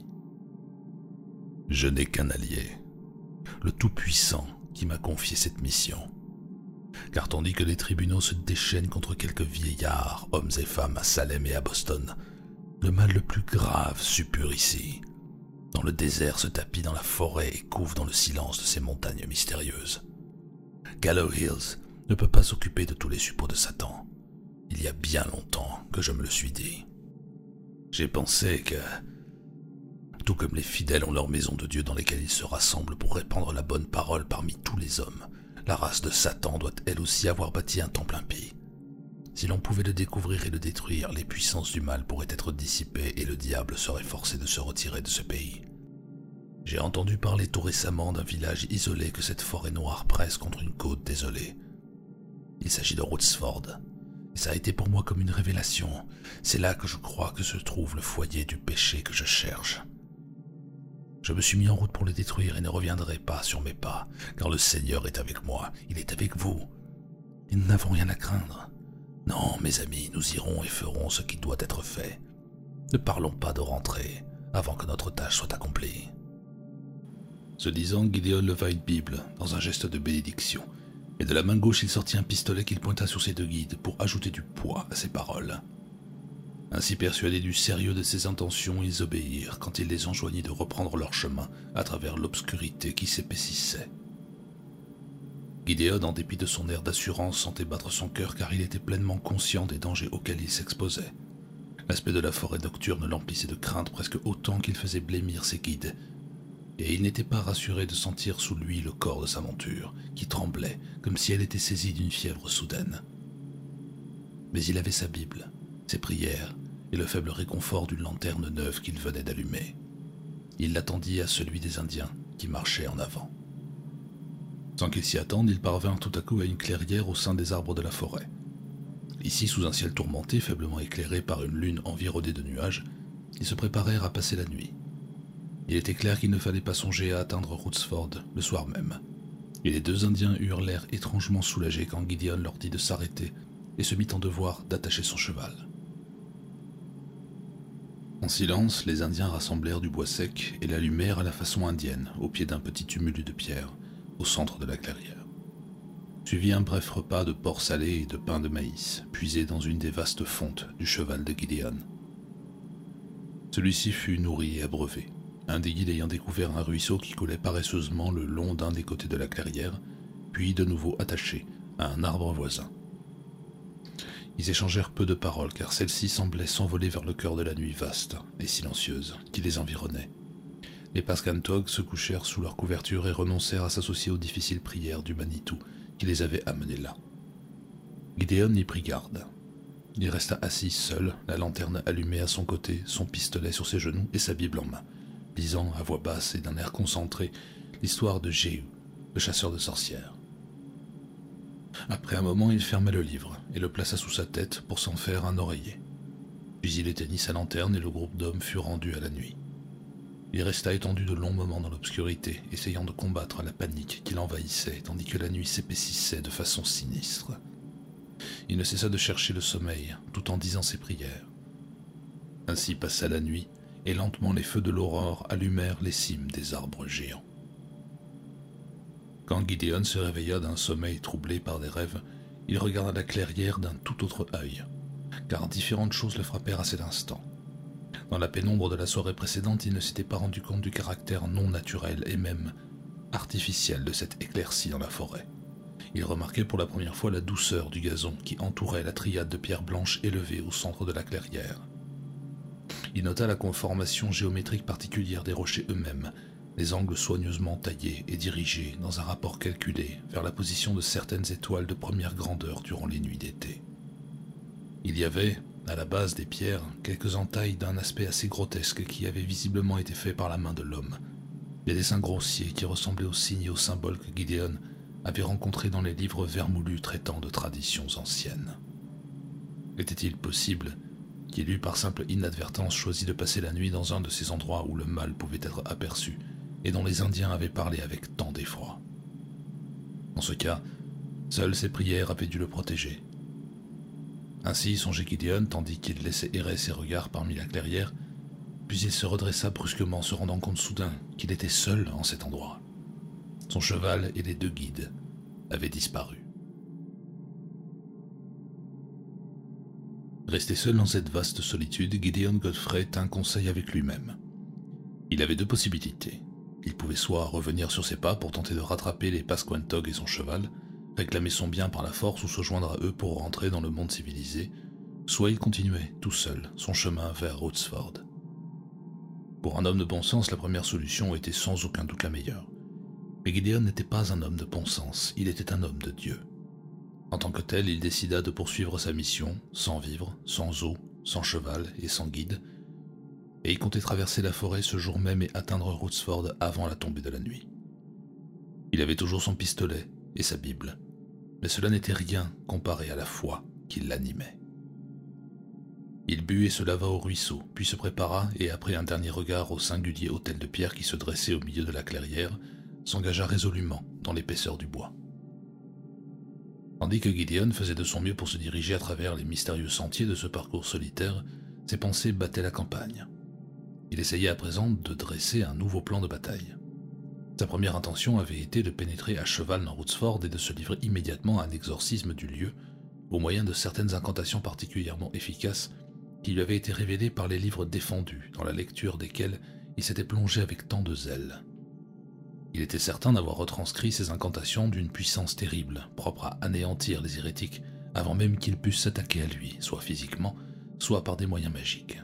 « Je n'ai qu'un allié, le Tout-Puissant qui m'a confié cette mission. Car tandis que les tribunaux se déchaînent contre quelques vieillards, hommes et femmes à Salem et à Boston, le mal le plus grave suppure ici. Dans le désert se tapit dans la forêt et couve dans le silence de ces montagnes mystérieuses. Gallow Hills ne peut pas s'occuper de tous les suppôts de Satan. Il y a bien longtemps que je me le suis dit. J'ai pensé que, tout comme les fidèles ont leur maison de Dieu dans lesquelles ils se rassemblent pour répandre la bonne parole parmi tous les hommes, la race de Satan doit elle aussi avoir bâti un temple impie. Si l'on pouvait le découvrir et le détruire, les puissances du mal pourraient être dissipées et le diable serait forcé de se retirer de ce pays. J'ai entendu parler tout récemment d'un village isolé que cette forêt noire presse contre une côte désolée. Il s'agit de Rootsford, et ça a été pour moi comme une révélation. C'est là que je crois que se trouve le foyer du péché que je cherche. Je me suis mis en route pour le détruire et ne reviendrai pas sur mes pas, car le Seigneur est avec moi, il est avec vous. Et nous n'avons rien à craindre. Non, mes amis, nous irons et ferons ce qui doit être fait. Ne parlons pas de rentrer avant que notre tâche soit accomplie. » Ce disant, Gideon leva une Bible dans un geste de bénédiction, et de la main gauche il sortit un pistolet qu'il pointa sur ses deux guides pour ajouter du poids à ses paroles. Ainsi persuadés du sérieux de ses intentions, ils obéirent quand il les enjoignit de reprendre leur chemin à travers l'obscurité qui s'épaississait. Gideon, en dépit de son air d'assurance, sentait battre son cœur car il était pleinement conscient des dangers auxquels il s'exposait. L'aspect de la forêt nocturne l'emplissait de crainte presque autant qu'il faisait blêmir ses guides, et il n'était pas rassuré de sentir sous lui le corps de sa monture, qui tremblait comme si elle était saisie d'une fièvre soudaine. Mais il avait sa Bible, ses prières et le faible réconfort d'une lanterne neuve qu'il venait d'allumer. Il l'attendit à celui des Indiens qui marchaient en avant. Sans qu'il s'y attende, il parvint tout à coup à une clairière au sein des arbres de la forêt. Ici, sous un ciel tourmenté, faiblement éclairé par une lune environnée de nuages, ils se préparèrent à passer la nuit. Il était clair qu'il ne fallait pas songer à atteindre Rootsford le soir même, et les deux Indiens eurent l'air étrangement soulagés quand Gideon leur dit de s'arrêter et se mit en devoir d'attacher son cheval. En silence, les Indiens rassemblèrent du bois sec et l'allumèrent à la façon indienne, au pied d'un petit tumulus de pierre, au centre de la clairière. Suivit un bref repas de porc salé et de pain de maïs, puisé dans une des vastes fontes du cheval de Gideon. Celui-ci fut nourri et abreuvé, un des guides ayant découvert un ruisseau qui coulait paresseusement le long d'un des côtés de la clairière, puis de nouveau attaché à un arbre voisin. Ils échangèrent peu de paroles, car celles-ci semblaient s'envoler vers le cœur de la nuit vaste et silencieuse qui les environnait. Les Pascantog se couchèrent sous leur couverture et renoncèrent à s'associer aux difficiles prières du Manitou qui les avait amenés là. Gideon y prit garde. Il resta assis seul, la lanterne allumée à son côté, son pistolet sur ses genoux et sa Bible en main, lisant à voix basse et d'un air concentré l'histoire de Jéhu, le chasseur de sorcières. Après un moment, il ferma le livre et le plaça sous sa tête pour s'en faire un oreiller. Puis il éteignit sa lanterne et le groupe d'hommes fut rendu à la nuit. Il resta étendu de longs moments dans l'obscurité, essayant de combattre la panique qui l'envahissait tandis que la nuit s'épaississait de façon sinistre. Il ne cessa de chercher le sommeil tout en disant ses prières. Ainsi passa la nuit, et lentement les feux de l'aurore allumèrent les cimes des arbres géants. Quand Gideon se réveilla d'un sommeil troublé par des rêves, il regarda la clairière d'un tout autre œil, car différentes choses le frappèrent à cet instant. Dans la pénombre de la soirée précédente, il ne s'était pas rendu compte du caractère non naturel et même artificiel de cette éclaircie dans la forêt. Il remarquait pour la première fois la douceur du gazon qui entourait la triade de pierres blanches élevées au centre de la clairière. Il nota la conformation géométrique particulière des rochers eux-mêmes, les angles soigneusement taillés et dirigés dans un rapport calculé vers la position de certaines étoiles de première grandeur durant les nuits d'été. Il y avait, à la base des pierres, quelques entailles d'un aspect assez grotesque qui avaient visiblement été faits par la main de l'homme. Des dessins grossiers qui ressemblaient aux signes et aux symboles que Gideon avait rencontrés dans les livres vermoulus traitant de traditions anciennes. Était-il possible qu'il eût par simple inadvertance choisi de passer la nuit dans un de ces endroits où le mal pouvait être aperçu et dont les Indiens avaient parlé avec tant d'effroi? En ce cas, seules ses prières avaient dû le protéger. Ainsi songeait Gideon tandis qu'il laissait errer ses regards parmi la clairière, puis il se redressa brusquement, se rendant compte soudain qu'il était seul en cet endroit. Son cheval et les 2 guides avaient disparu. Resté seul dans cette vaste solitude, Gideon Godfrey tint conseil avec lui-même. Il avait 2 possibilités. Il pouvait soit revenir sur ses pas pour tenter de rattraper les Pasquantog et son cheval, réclamer son bien par la force ou se joindre à eux pour rentrer dans le monde civilisé, soit il continuait, tout seul, son chemin vers Rootsford. Pour un homme de bon sens, la première solution était sans aucun doute la meilleure. Mais Gideon n'était pas un homme de bon sens, il était un homme de Dieu. En tant que tel, il décida de poursuivre sa mission, sans vivre, sans eau, sans cheval et sans guide, et il comptait traverser la forêt ce jour même et atteindre Rootsford avant la tombée de la nuit. Il avait toujours son pistolet et sa Bible, mais cela n'était rien comparé à la foi qui l'animait. Il but et se lava au ruisseau, puis se prépara et, après un dernier regard au singulier autel de pierre qui se dressait au milieu de la clairière, s'engagea résolument dans l'épaisseur du bois. Tandis que Gideon faisait de son mieux pour se diriger à travers les mystérieux sentiers de ce parcours solitaire, ses pensées battaient la campagne. Il essayait à présent de dresser un nouveau plan de bataille. Sa première intention avait été de pénétrer à cheval dans Rootsford et de se livrer immédiatement à un exorcisme du lieu, au moyen de certaines incantations particulièrement efficaces qui lui avaient été révélées par les livres défendus, dans la lecture desquels il s'était plongé avec tant de zèle. Il était certain d'avoir retranscrit ces incantations d'une puissance terrible, propre à anéantir les hérétiques, avant même qu'ils puissent s'attaquer à lui, soit physiquement, soit par des moyens magiques.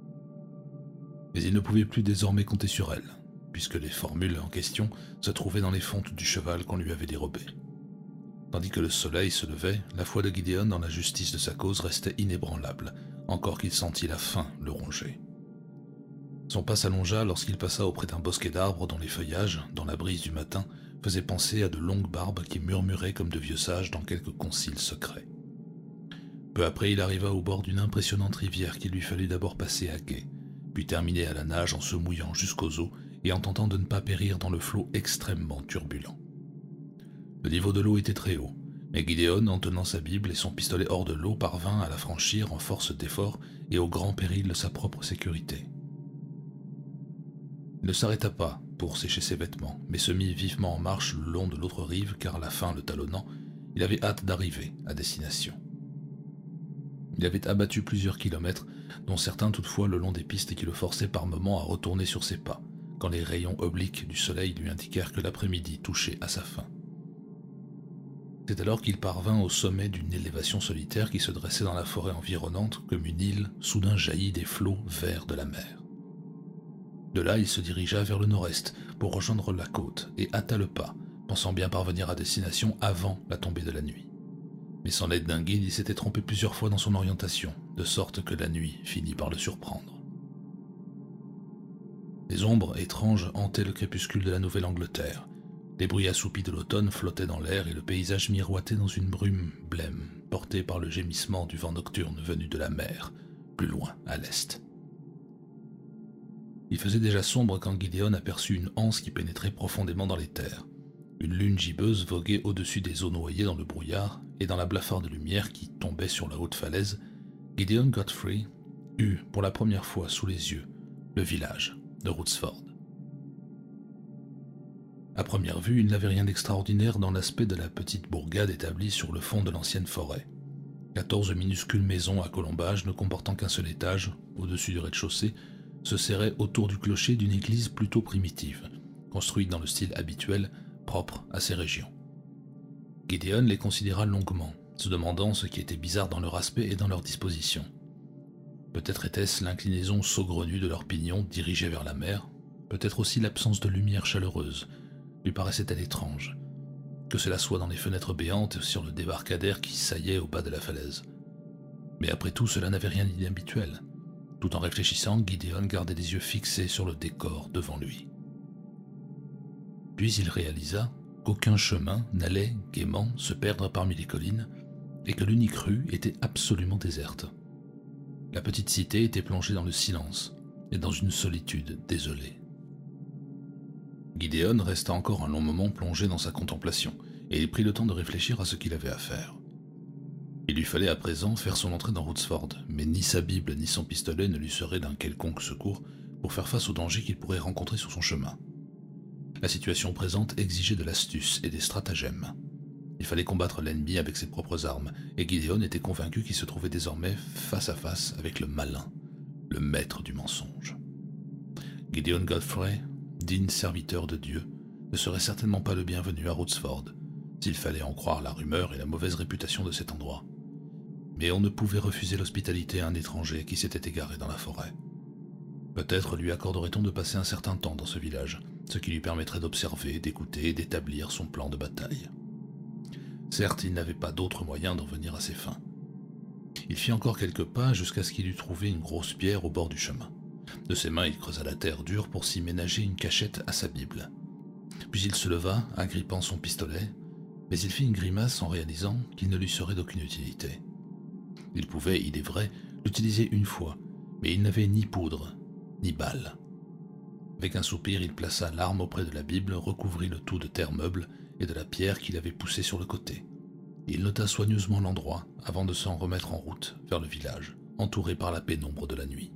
Mais il ne pouvait plus désormais compter sur elle, puisque les formules en question se trouvaient dans les fontes du cheval qu'on lui avait dérobé. Tandis que le soleil se levait, la foi de Gideon dans la justice de sa cause restait inébranlable, encore qu'il sentit la faim le ronger. Son pas s'allongea lorsqu'il passa auprès d'un bosquet d'arbres dont les feuillages, dans la brise du matin, faisaient penser à de longues barbes qui murmuraient comme de vieux sages dans quelque concile secret. Peu après, il arriva au bord d'une impressionnante rivière qu'il lui fallut d'abord passer à gué, puis terminer à la nage en se mouillant jusqu'aux os et en tentant de ne pas périr dans le flot extrêmement turbulent. Le niveau de l'eau était très haut, mais Gideon, en tenant sa Bible et son pistolet hors de l'eau, parvint à la franchir en force d'effort et au grand péril de sa propre sécurité. Il ne s'arrêta pas pour sécher ses vêtements, mais se mit vivement en marche le long de l'autre rive car, la faim le talonnant, il avait hâte d'arriver à destination. Il avait abattu plusieurs kilomètres, dont certains toutefois le long des pistes qui le forçaient par moments à retourner sur ses pas, quand les rayons obliques du soleil lui indiquèrent que l'après-midi touchait à sa fin. C'est alors qu'il parvint au sommet d'une élévation solitaire qui se dressait dans la forêt environnante comme une île soudain jaillie des flots verts de la mer. De là, il se dirigea vers le nord-est pour rejoindre la côte et hâta le pas, pensant bien parvenir à destination avant la tombée de la nuit. Mais sans l'aide d'un guide, il s'était trompé plusieurs fois dans son orientation, de sorte que la nuit finit par le surprendre. Des ombres étranges hantaient le crépuscule de la Nouvelle-Angleterre. Les bruits assoupis de l'automne flottaient dans l'air et le paysage miroitait dans une brume blême, portée par le gémissement du vent nocturne venu de la mer, plus loin à l'est. Il faisait déjà sombre quand Gideon aperçut une anse qui pénétrait profondément dans les terres. Une lune gibbeuse voguait au-dessus des eaux noyées dans le brouillard, et dans la blafarde lumière qui tombait sur la haute falaise, Gideon Godfrey eut pour la première fois sous les yeux le village de Rootsford. À première vue, il n'avait rien d'extraordinaire dans l'aspect de la petite bourgade établie sur le fond de l'ancienne forêt. 14 minuscules maisons à colombages ne comportant qu'un seul étage, au-dessus du rez-de-chaussée, se serraient autour du clocher d'une église plutôt primitive, construite dans le style habituel, propre à ces régions. Gideon les considéra longuement, se demandant ce qui était bizarre dans leur aspect et dans leur disposition. Peut-être était-ce l'inclinaison saugrenue de leurs pignons dirigés vers la mer, peut-être aussi l'absence de lumière chaleureuse, lui paraissait-elle étrange, que cela soit dans les fenêtres béantes sur le débarcadère qui saillait au bas de la falaise. Mais après tout, cela n'avait rien d'inhabituel. Tout en réfléchissant, Gideon gardait les yeux fixés sur le décor devant lui. Puis il réalisa qu'aucun chemin n'allait gaiement se perdre parmi les collines et que l'unique rue était absolument déserte. La petite cité était plongée dans le silence et dans une solitude désolée. Gideon resta encore un long moment plongé dans sa contemplation et il prit le temps de réfléchir à ce qu'il avait à faire. Il lui fallait à présent faire son entrée dans Rootsford, mais ni sa Bible ni son pistolet ne lui seraient d'un quelconque secours pour faire face aux dangers qu'il pourrait rencontrer sur son chemin. La situation présente exigeait de l'astuce et des stratagèmes. Il fallait combattre l'ennemi avec ses propres armes, et Gideon était convaincu qu'il se trouvait désormais face à face avec le malin, le maître du mensonge. Gideon Godfrey, digne serviteur de Dieu, ne serait certainement pas le bienvenu à Rootsford, s'il fallait en croire la rumeur et la mauvaise réputation de cet endroit. Mais on ne pouvait refuser l'hospitalité à un étranger qui s'était égaré dans la forêt. Peut-être lui accorderait-on de passer un certain temps dans ce village, ce qui lui permettrait d'observer, d'écouter et d'établir son plan de bataille. Certes, il n'avait pas d'autre moyen d'en venir à ses fins. Il fit encore quelques pas jusqu'à ce qu'il eût trouvé une grosse pierre au bord du chemin. De ses mains, il creusa la terre dure pour s'y ménager une cachette à sa Bible. Puis il se leva, agrippant son pistolet, mais il fit une grimace en réalisant qu'il ne lui serait d'aucune utilité. Il pouvait, il est vrai, l'utiliser une fois, mais il n'avait ni poudre, ni balles. Avec un soupir, il plaça l'arme auprès de la Bible, recouvrit le tout de terre meuble et de la pierre qu'il avait poussée sur le côté. Il nota soigneusement l'endroit avant de s'en remettre en route vers le village, entouré par la pénombre de la nuit.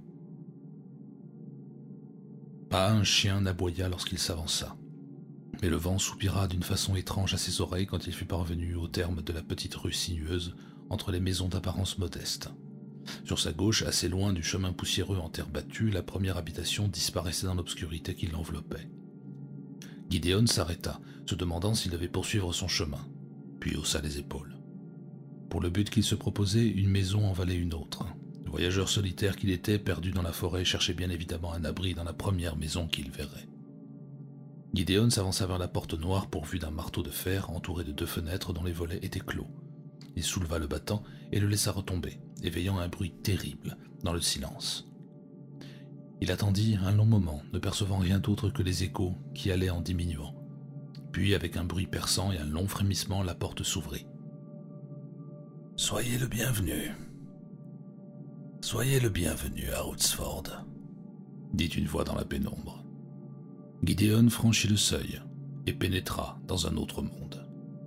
Pas un chien n'aboya lorsqu'il s'avança, mais le vent soupira d'une façon étrange à ses oreilles quand il fut parvenu au terme de la petite rue sinueuse entre les maisons d'apparence modeste. Sur sa gauche, assez loin du chemin poussiéreux en terre battue, la première habitation disparaissait dans l'obscurité qui l'enveloppait. Gideon s'arrêta, se demandant s'il devait poursuivre son chemin, puis haussa les épaules. Pour le but qu'il se proposait, une maison en valait une autre. Le voyageur solitaire qu'il était, perdu dans la forêt, cherchait bien évidemment un abri dans la première maison qu'il verrait. Gideon s'avança vers la porte noire pourvue d'un marteau de fer entouré de 2 fenêtres dont les volets étaient clos. Il souleva le battant et le laissa retomber, éveillant un bruit terrible dans le silence. Il attendit un long moment, ne percevant rien d'autre que les échos qui allaient en diminuant. Puis, avec un bruit perçant et un long frémissement, la porte s'ouvrit. « Soyez le bienvenu. Soyez le bienvenu à Rootsford, » dit une voix dans la pénombre. Gideon franchit le seuil et pénétra dans un autre monde.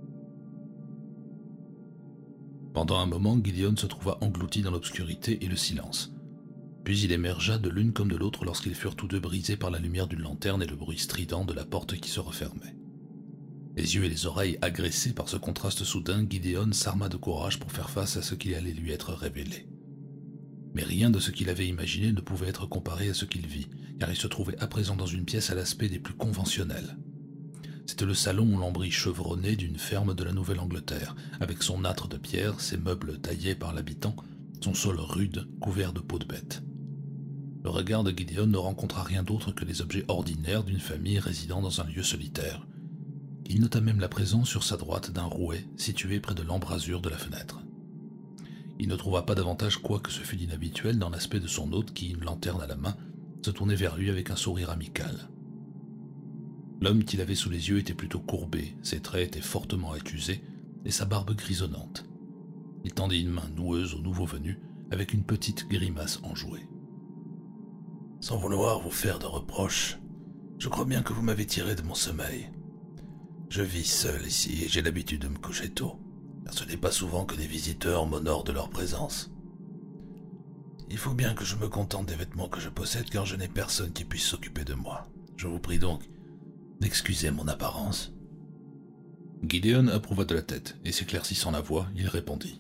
Pendant un moment, Gideon se trouva englouti dans l'obscurité et le silence. Puis il émergea de l'une comme de l'autre lorsqu'ils furent tous deux brisés par la lumière d'une lanterne et le bruit strident de la porte qui se refermait. Les yeux et les oreilles agressés par ce contraste soudain, Gideon s'arma de courage pour faire face à ce qui allait lui être révélé. Mais rien de ce qu'il avait imaginé ne pouvait être comparé à ce qu'il vit, car il se trouvait à présent dans une pièce à l'aspect des plus conventionnels. C'était le salon ou lambris chevronné d'une ferme de la Nouvelle-Angleterre, avec son âtre de pierre, ses meubles taillés par l'habitant, son sol rude couvert de peaux de bête. Le regard de Gideon ne rencontra rien d'autre que les objets ordinaires d'une famille résidant dans un lieu solitaire. Il nota même la présence sur sa droite d'un rouet situé près de l'embrasure de la fenêtre. Il ne trouva pas davantage quoi que ce fût d'inhabituel dans l'aspect de son hôte qui, une lanterne à la main, se tournait vers lui avec un sourire amical. L'homme qu'il avait sous les yeux était plutôt courbé, ses traits étaient fortement accusés et sa barbe grisonnante. Il tendit une main noueuse au nouveau venu avec une petite grimace enjouée. « Sans vouloir vous faire de reproches, je crois bien que vous m'avez tiré de mon sommeil. Je vis seul ici et j'ai l'habitude de me coucher tôt, car ce n'est pas souvent que des visiteurs m'honorent de leur présence. Il faut bien que je me contente des vêtements que je possède car je n'ai personne qui puisse s'occuper de moi. Je vous prie donc d'excuser mon apparence. » Gideon approuva de la tête et s'éclaircissant la voix, il répondit.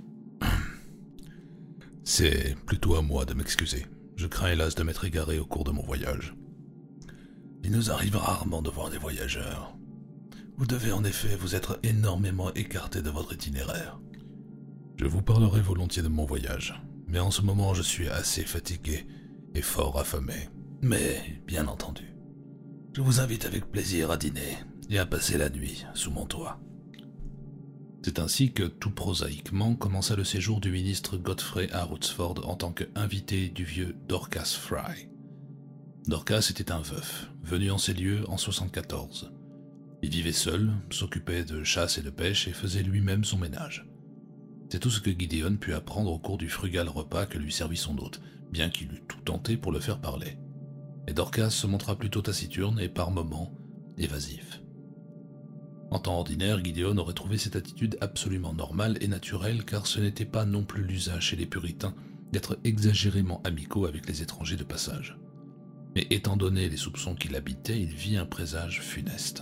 « C'est plutôt à moi de m'excuser. Je crains hélas de m'être égaré au cours de mon voyage. Il nous arrive rarement de voir des voyageurs. Vous devez en effet vous être énormément écarté de votre itinéraire. Je vous parlerai volontiers de mon voyage, mais en ce moment je suis assez fatigué et fort affamé. Mais, bien entendu, je vous invite avec plaisir à dîner et à passer la nuit sous mon toit. » C'est C'est ainsi que, tout prosaïquement, commença le séjour du ministre Godfrey à Rootsford en tant qu'invité du vieux Dorcas Fry. Dorcas était un veuf, venu en ces lieux en 74. Il vivait seul, s'occupait de chasse et de pêche et faisait lui-même son ménage. C'est tout ce que Gideon put apprendre au cours du frugal repas que lui servit son hôte, bien qu'il eût tout tenté pour le faire parler. Et Dorcas se montra plutôt taciturne et par moments évasif. En temps ordinaire, Gideon aurait trouvé cette attitude absolument normale et naturelle car ce n'était pas non plus l'usage chez les puritains d'être exagérément amicaux avec les étrangers de passage. Mais étant donné les soupçons qui l'habitaient, il vit un présage funeste.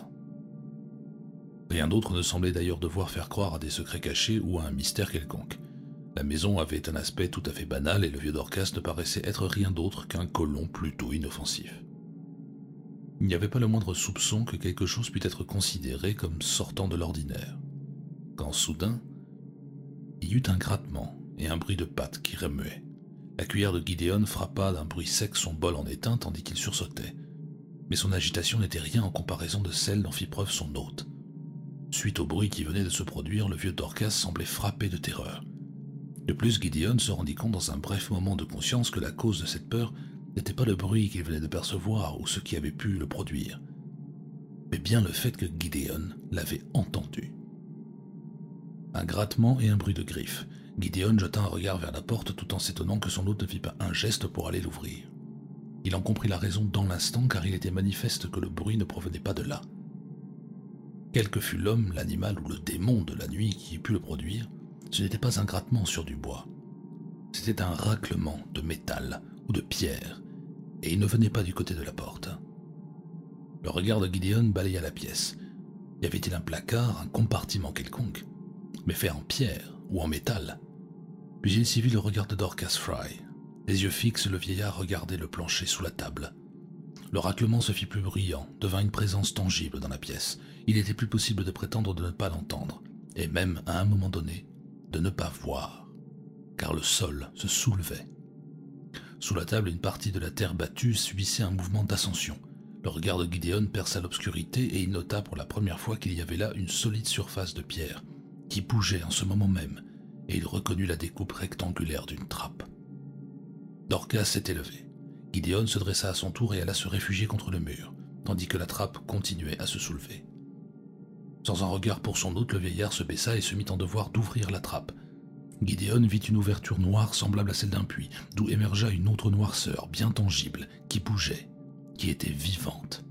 Rien d'autre ne semblait d'ailleurs devoir faire croire à des secrets cachés ou à un mystère quelconque. La maison avait un aspect tout à fait banal et le vieux Dorcas ne paraissait être rien d'autre qu'un colon plutôt inoffensif. Il n'y avait pas le moindre soupçon que quelque chose pût être considéré comme sortant de l'ordinaire. Quand soudain, il y eut un grattement et un bruit de pattes qui remuaient. La cuillère de Gideon frappa d'un bruit sec son bol en étain tandis qu'il sursautait. Mais son agitation n'était rien en comparaison de celle dont fit preuve son hôte. Suite au bruit qui venait de se produire, le vieux Dorcas semblait frappé de terreur. De plus, Gideon se rendit compte dans un bref moment de conscience que la cause de cette peur n'était pas le bruit qu'il venait de percevoir ou ce qui avait pu le produire, mais bien le fait que Gideon l'avait entendu. Un grattement et un bruit de griffes. Gideon jeta un regard vers la porte tout en s'étonnant que son hôte ne fit pas un geste pour aller l'ouvrir. Il en comprit la raison dans l'instant car il était manifeste que le bruit ne provenait pas de là. Quel que fût l'homme, l'animal ou le démon de la nuit qui eût pu le produire, ce n'était pas un grattement sur du bois. C'était un raclement de métal ou de pierre, et il ne venait pas du côté de la porte. Le regard de Gideon balaya la pièce. Y avait-il un placard, un compartiment quelconque, mais fait en pierre ou en métal? Puis il s'y vit le regard de Dorcas Fry. Les yeux fixes, le vieillard regardait le plancher sous la table. Le raclement se fit plus bruyant, devint une présence tangible dans la pièce. Il était plus possible de prétendre de ne pas l'entendre, et même, à un moment donné, de ne pas voir, car le sol se soulevait. Sous la table, une partie de la terre battue subissait un mouvement d'ascension. Le regard de Gideon perça l'obscurité et il nota pour la première fois qu'il y avait là une solide surface de pierre, qui bougeait en ce moment même, et il reconnut la découpe rectangulaire d'une trappe. Dorcas s'était levé. Gideon se dressa à son tour et alla se réfugier contre le mur, tandis que la trappe continuait à se soulever. Sans un regard pour son hôte, le vieillard se baissa et se mit en devoir d'ouvrir la trappe. Gideon vit une ouverture noire semblable à celle d'un puits, d'où émergea une autre noirceur bien tangible, qui bougeait, qui était vivante.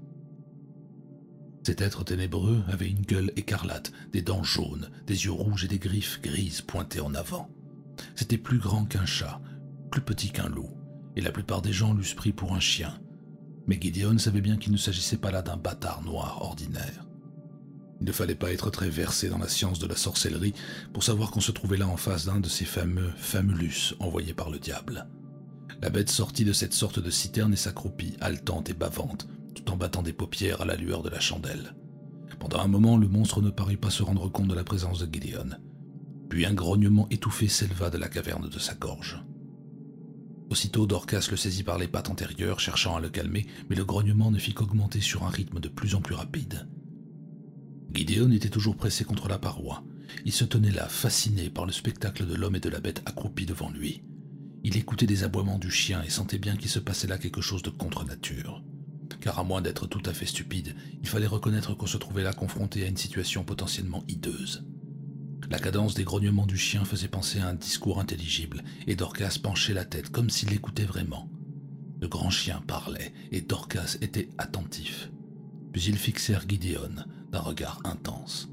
Cet être ténébreux avait une gueule écarlate, des dents jaunes, des yeux rouges et des griffes grises pointées en avant. C'était plus grand qu'un chat, plus petit qu'un loup, et la plupart des gens l'eussent pris pour un chien. Mais Gideon savait bien qu'il ne s'agissait pas là d'un bâtard noir ordinaire. Il ne fallait pas être très versé dans la science de la sorcellerie pour savoir qu'on se trouvait là en face d'un de ces fameux famulus envoyés par le diable. La bête sortit de cette sorte de citerne et s'accroupit, haletante et bavante, tout en battant des paupières à la lueur de la chandelle. Pendant un moment, le monstre ne parut pas se rendre compte de la présence de Gideon. Puis un grognement étouffé s'éleva de la caverne de sa gorge. Aussitôt, Dorcas le saisit par les pattes antérieures, cherchant à le calmer, mais le grognement ne fit qu'augmenter sur un rythme de plus en plus rapide. Gideon était toujours pressé contre la paroi. Il se tenait là, fasciné par le spectacle de l'homme et de la bête accroupis devant lui. Il écoutait des aboiements du chien et sentait bien qu'il se passait là quelque chose de contre-nature. Car à moins d'être tout à fait stupide, il fallait reconnaître qu'on se trouvait là confronté à une situation potentiellement hideuse. La cadence des grognements du chien faisait penser à un discours intelligible, et Dorcas penchait la tête comme s'il l'écoutait vraiment. Le grand chien parlait, et Dorcas était attentif. Puis ils fixèrent Gideon d'un regard intense.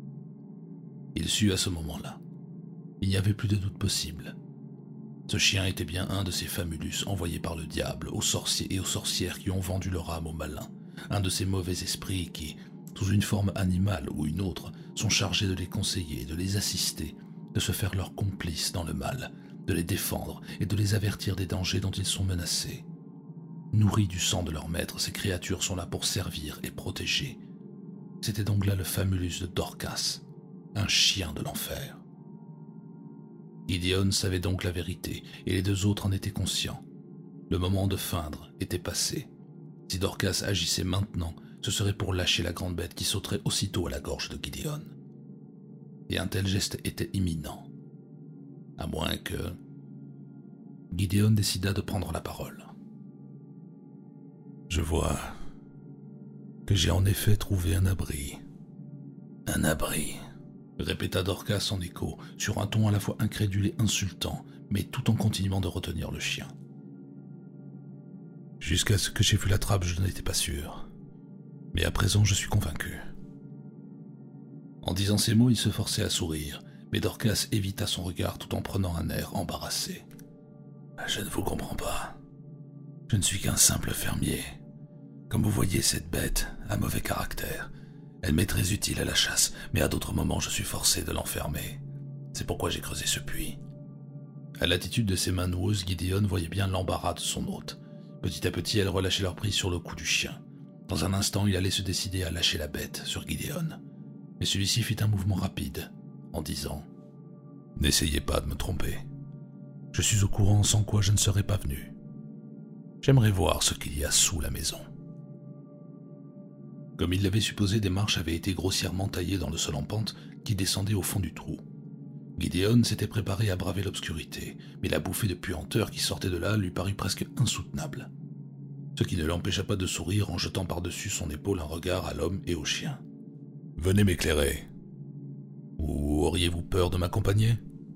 Il sut à ce moment-là. Il n'y avait plus de doute possible. Ce chien était bien un de ces famulus envoyés par le diable aux sorciers et aux sorcières qui ont vendu leur âme aux malins, un de ces mauvais esprits qui, sous une forme animale ou une autre, sont chargés de les conseiller, de les assister, de se faire leurs complices dans le mal, de les défendre et de les avertir des dangers dont ils sont menacés. Nourris du sang de leur maître, ces créatures sont là pour servir et protéger. C'était donc là le famulus de Dorcas, un chien de l'enfer. Gideon savait donc la vérité, et les deux autres en étaient conscients. Le moment de feindre était passé. Si Dorcas agissait maintenant, ce serait pour lâcher la grande bête qui sauterait aussitôt à la gorge de Gideon. et un tel geste était imminent. À moins que... Gideon décida de prendre la parole. « Je vois que j'ai en effet trouvé un abri. »« Un abri », répéta Dorcas en écho, sur un ton à la fois incrédule et insultant, mais tout en continuant de retenir le chien. « Jusqu'à ce que j'ai vu la trappe, je n'étais pas sûr. Mais à présent, je suis convaincu. » En disant ces mots, il se forçait à sourire, mais Dorcas évita son regard tout en prenant un air embarrassé. « Je ne vous comprends pas. Je ne suis qu'un simple fermier. Comme vous voyez, cette bête a mauvais caractère. Elle m'est très utile à la chasse, mais à d'autres moments, je suis forcé de l'enfermer. C'est pourquoi j'ai creusé ce puits. » À l'attitude de ses mains noueuses, Gideon voyait bien l'embarras de son hôte. Petit à petit, elle relâchait leur prise sur le cou du chien. Dans un instant, il allait se décider à lâcher la bête sur Gideon. Mais celui-ci fit un mouvement rapide, en disant « N'essayez pas de me tromper. Je suis au courant sans quoi je ne serais pas venu. J'aimerais voir ce qu'il y a sous la maison. » Comme il l'avait supposé, des marches avaient été grossièrement taillées dans le sol en pente qui descendait au fond du trou. Gideon s'était préparé à braver l'obscurité, mais la bouffée de puanteur qui sortait de là lui parut presque insoutenable. Ce qui ne l'empêcha pas de sourire en jetant par-dessus son épaule un regard à l'homme et au chien. « Venez m'éclairer. Ou auriez-vous peur de m'accompagner ?»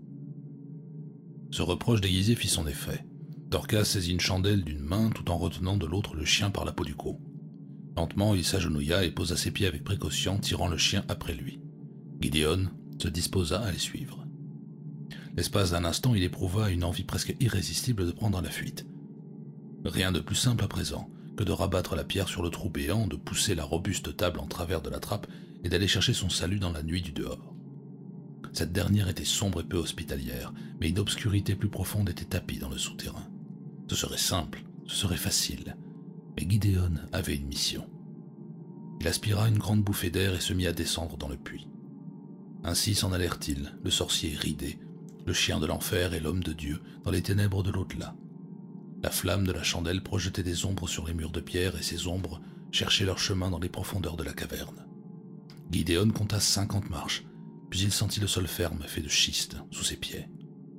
Ce reproche déguisé fit son effet. Dorcas saisit une chandelle d'une main tout en retenant de l'autre le chien par la peau du cou. Lentement, il s'agenouilla et posa ses pieds avec précaution, tirant le chien après lui. Gideon se disposa à les suivre. L'espace d'un instant, il éprouva une envie presque irrésistible de prendre la fuite. Rien de plus simple à présent que de rabattre la pierre sur le trou béant, de pousser la robuste table en travers de la trappe et d'aller chercher son salut dans la nuit du dehors. Cette dernière était sombre et peu hospitalière, mais une obscurité plus profonde était tapie dans le souterrain. Ce serait simple, ce serait facile, mais Gideon avait une mission. Il aspira une grande bouffée d'air et se mit à descendre dans le puits. Ainsi s'en allèrent-ils, le sorcier ridé, le chien de l'enfer et l'homme de Dieu, dans les ténèbres de l'au-delà. La flamme de la chandelle projetait des ombres sur les murs de pierre et ces ombres cherchaient leur chemin dans les profondeurs de la caverne. Gideon compta 50 marches, puis il sentit le sol ferme fait de schiste sous ses pieds.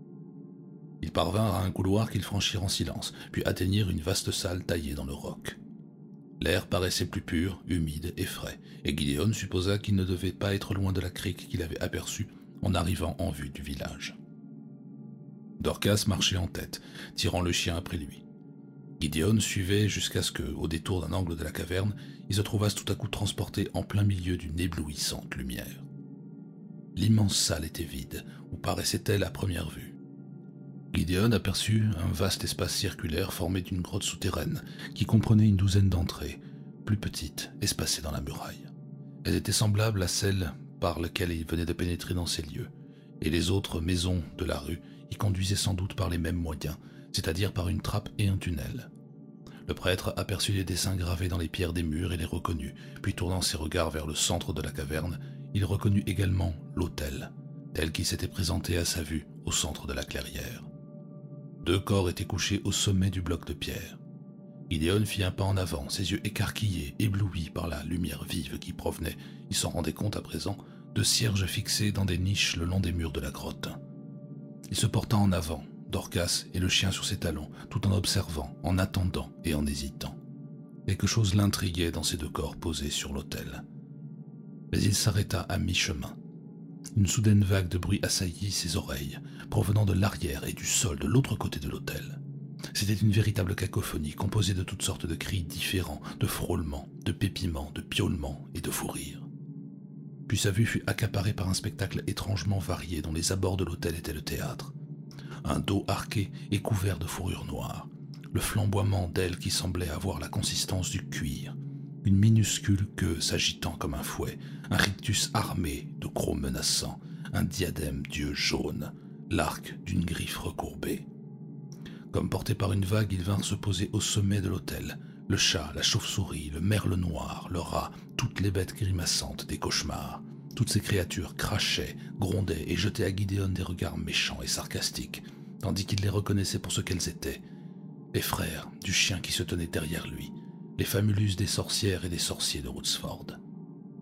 Ils parvinrent à un couloir qu'ils franchirent en silence, puis atteignirent une vaste salle taillée dans le roc. L'air paraissait plus pur, humide et frais, et Gideon supposa qu'il ne devait pas être loin de la crique qu'il avait aperçue en arrivant en vue du village. Dorcas marchait en tête, tirant le chien après lui. Gideon suivait jusqu'à ce que, au détour d'un angle de la caverne, ils se trouvassent tout à coup transportés en plein milieu d'une éblouissante lumière. L'immense salle était vide, ou paraissait-elle à première vue. Gideon aperçut un vaste espace circulaire formé d'une grotte souterraine qui comprenait une douzaine d'entrées, plus petites, espacées dans la muraille. Elles étaient semblables à celles par lesquelles il venait de pénétrer dans ces lieux, et les autres maisons de la rue y conduisaient sans doute par les mêmes moyens, c'est-à-dire par une trappe et un tunnel. Le prêtre aperçut les dessins gravés dans les pierres des murs et les reconnut, puis tournant ses regards vers le centre de la caverne, il reconnut également l'autel, tel qu'il s'était présenté à sa vue au centre de la clairière. 2 corps étaient couchés au sommet du bloc de pierre. Gideon fit un pas en avant, ses yeux écarquillés, éblouis par la lumière vive qui provenait, il s'en rendait compte à présent, de cierges fixés dans des niches le long des murs de la grotte. Il se porta en avant, Dorcas et le chien sur ses talons, tout en observant, en attendant et en hésitant. Quelque chose l'intriguait dans ces 2 corps posés sur l'autel. Mais il s'arrêta à mi-chemin. Une soudaine vague de bruit assaillit ses oreilles, provenant de l'arrière et du sol de l'autre côté de l'autel. C'était une véritable cacophonie composée de toutes sortes de cris différents, de frôlements, de pépiments, de piaulements et de fous rires. Puis sa vue fut accaparée par un spectacle étrangement varié dont les abords de l'autel étaient le théâtre. Un dos arqué et couvert de fourrure noire, le flamboiement d'ailes qui semblaient avoir la consistance du cuir, une minuscule queue s'agitant comme un fouet, un rictus armé de crocs menaçants, un diadème d'yeux jaunes, l'arc d'une griffe recourbée. Comme portés par une vague, ils vinrent se poser au sommet de l'autel. Le chat, la chauve-souris, le merle noir, le rat, toutes les bêtes grimaçantes des cauchemars. Toutes ces créatures crachaient, grondaient et jetaient à Gideon des regards méchants et sarcastiques, tandis qu'il les reconnaissait pour ce qu'elles étaient. Les frères du chien qui se tenait derrière lui, les famulus des sorcières et des sorciers de Rootsford.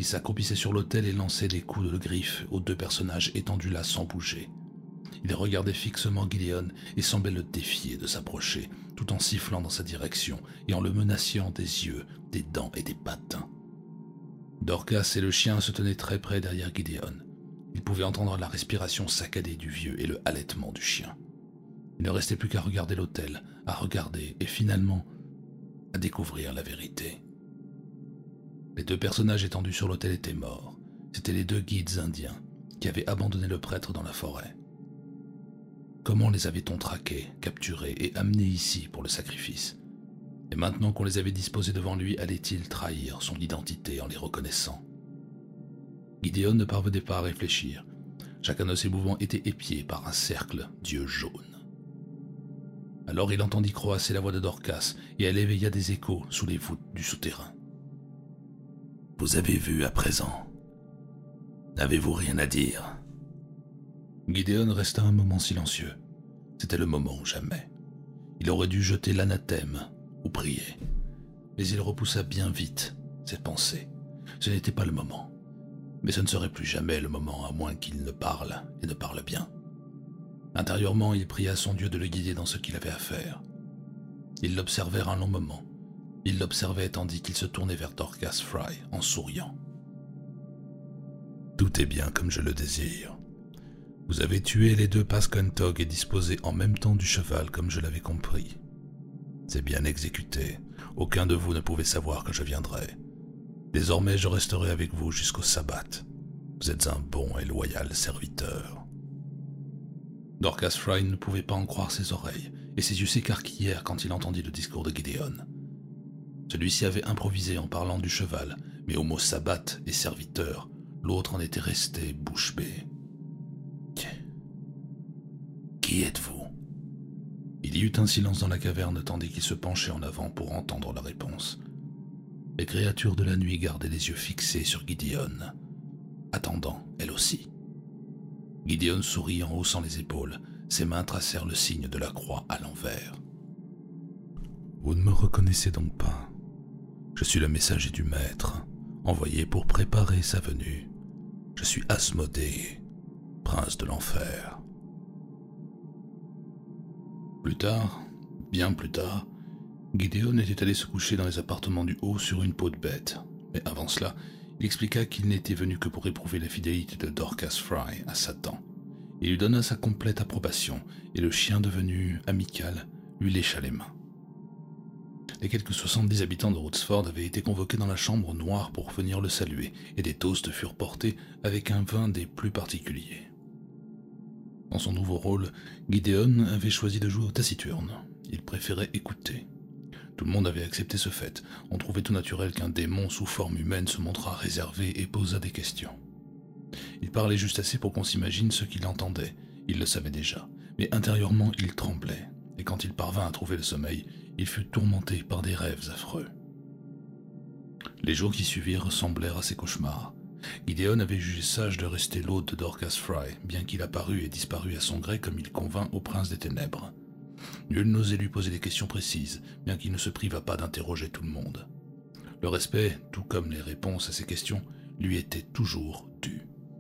Il s'accroupissait sur l'autel et lançait des coups de griffe aux deux personnages étendus là sans bouger. Il regardait fixement Gideon et semblait le défier de s'approcher, tout en sifflant dans sa direction et en le menaçant des yeux, des dents et des pattes. Dorcas et le chien se tenaient très près derrière Gideon. Il pouvait entendre la respiration saccadée du vieux et le halètement du chien. Il ne restait plus qu'à regarder l'autel, à regarder et finalement à découvrir la vérité. Les deux personnages étendus sur l'autel étaient morts. C'étaient les deux guides indiens qui avaient abandonné le prêtre dans la forêt. Comment les avait-on traqués, capturés et amenés ici pour le sacrifice? Et maintenant qu'on les avait disposés devant lui, allait-il trahir son identité en les reconnaissant? Gideon ne parvenait pas à réfléchir. Chacun de ses mouvements était épié par un cercle d'yeux jaunes. Alors il entendit croasser la voix de Dorcas et elle éveilla des échos sous les voûtes du souterrain. « Vous avez vu à présent. N'avez-vous rien à dire ?» Gideon resta un moment silencieux. C'était le moment ou jamais. Il aurait dû jeter l'anathème ou prier. Mais il repoussa bien vite cette pensée. Ce n'était pas le moment. Mais ce ne serait plus jamais le moment à moins qu'il ne parle et ne parle bien. Intérieurement, il pria son Dieu de le guider dans ce qu'il avait à faire. Il l'observait un long moment. Il l'observait tandis qu'il se tournait vers Dorcas Fry en souriant. « Tout est bien comme je le désire. Vous avez tué les deux Pasquantog et disposé en même temps du cheval comme je l'avais compris. C'est bien exécuté. Aucun de vous ne pouvait savoir que je viendrais. Désormais, je resterai avec vous jusqu'au sabbat. Vous êtes un bon et loyal serviteur. » Dorcas Fry ne pouvait pas en croire ses oreilles, et ses yeux s'écarquillèrent quand il entendit le discours de Gideon. Celui-ci avait improvisé en parlant du cheval, mais au mot sabbat et serviteur, l'autre en était resté bouche bée. « Qui êtes-vous » Il y eut un silence dans la caverne tandis qu'il se penchait en avant pour entendre la réponse. Les créatures de la nuit gardaient les yeux fixés sur Gideon, attendant, elles aussi. Gideon sourit en haussant les épaules, ses mains tracèrent le signe de la croix à l'envers. « Vous ne me reconnaissez donc pas. Je suis le messager du maître, envoyé pour préparer sa venue. Je suis Asmodée, prince de l'enfer. » Plus tard, bien plus tard, Gideon était allé se coucher dans les appartements du haut sur une peau de bête. Mais avant cela, il expliqua qu'il n'était venu que pour éprouver la fidélité de Dorcas Fry à Satan. Il lui donna sa complète approbation, et le chien devenu amical lui lécha les mains. Les quelques 70 habitants de Rootsford avaient été convoqués dans la chambre noire pour venir le saluer, et des toasts furent portés avec un vin des plus particuliers. Dans son nouveau rôle, Gideon avait choisi de jouer au taciturne. Il préférait écouter. Tout le monde avait accepté ce fait. On trouvait tout naturel qu'un démon sous forme humaine se montrât réservé et posât des questions. Il parlait juste assez pour qu'on s'imagine ce qu'il entendait. Il le savait déjà, mais intérieurement il tremblait, et quand il parvint à trouver le sommeil, il fut tourmenté par des rêves affreux. Les jours qui suivirent ressemblèrent à ses cauchemars. Gideon avait jugé sage de rester l'hôte de Dorcas Fry, bien qu'il apparût et disparût à son gré comme il convint au prince des ténèbres. Nul n'osait lui poser des questions précises, bien qu'il ne se privât pas d'interroger tout le monde. Le respect, tout comme les réponses à ses questions, lui était toujours dû.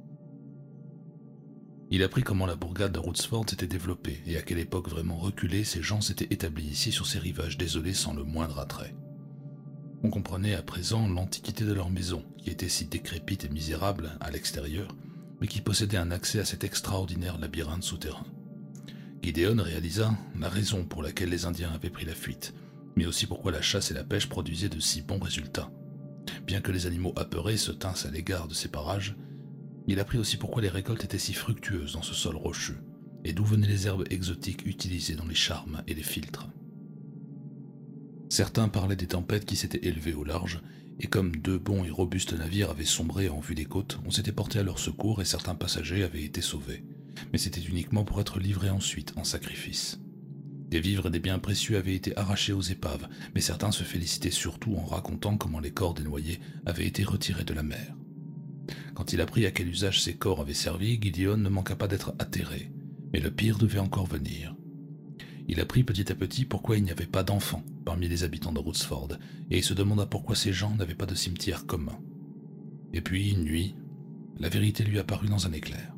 Il apprit comment la bourgade de Rootsford s'était développée et à quelle époque vraiment reculée ces gens s'étaient établis ici sur ces rivages désolés sans le moindre attrait. On comprenait à présent l'antiquité de leur maison, qui était si décrépite et misérable à l'extérieur, mais qui possédait un accès à cet extraordinaire labyrinthe souterrain. Gideon réalisa la raison pour laquelle les Indiens avaient pris la fuite, mais aussi pourquoi la chasse et la pêche produisaient de si bons résultats. Bien que les animaux apeurés se tinssent à l'égard de ces parages, il apprit aussi pourquoi les récoltes étaient si fructueuses dans ce sol rocheux, et d'où venaient les herbes exotiques utilisées dans les charmes et les filtres. Certains parlaient des tempêtes qui s'étaient élevées au large, et comme deux bons et robustes navires avaient sombré en vue des côtes, on s'était porté à leur secours et certains passagers avaient été sauvés. Mais c'était uniquement pour être livrés ensuite en sacrifice. Des vivres et des biens précieux avaient été arrachés aux épaves, mais certains se félicitaient surtout en racontant comment les corps des noyés avaient été retirés de la mer. Quand il apprit à quel usage ces corps avaient servi, Gideon ne manqua pas d'être atterré, mais le pire devait encore venir. Il apprit petit à petit pourquoi il n'y avait pas d'enfants parmi les habitants de Rootsford, et il se demanda pourquoi ces gens n'avaient pas de cimetière commun. Et puis, une nuit, la vérité lui apparut dans un éclair.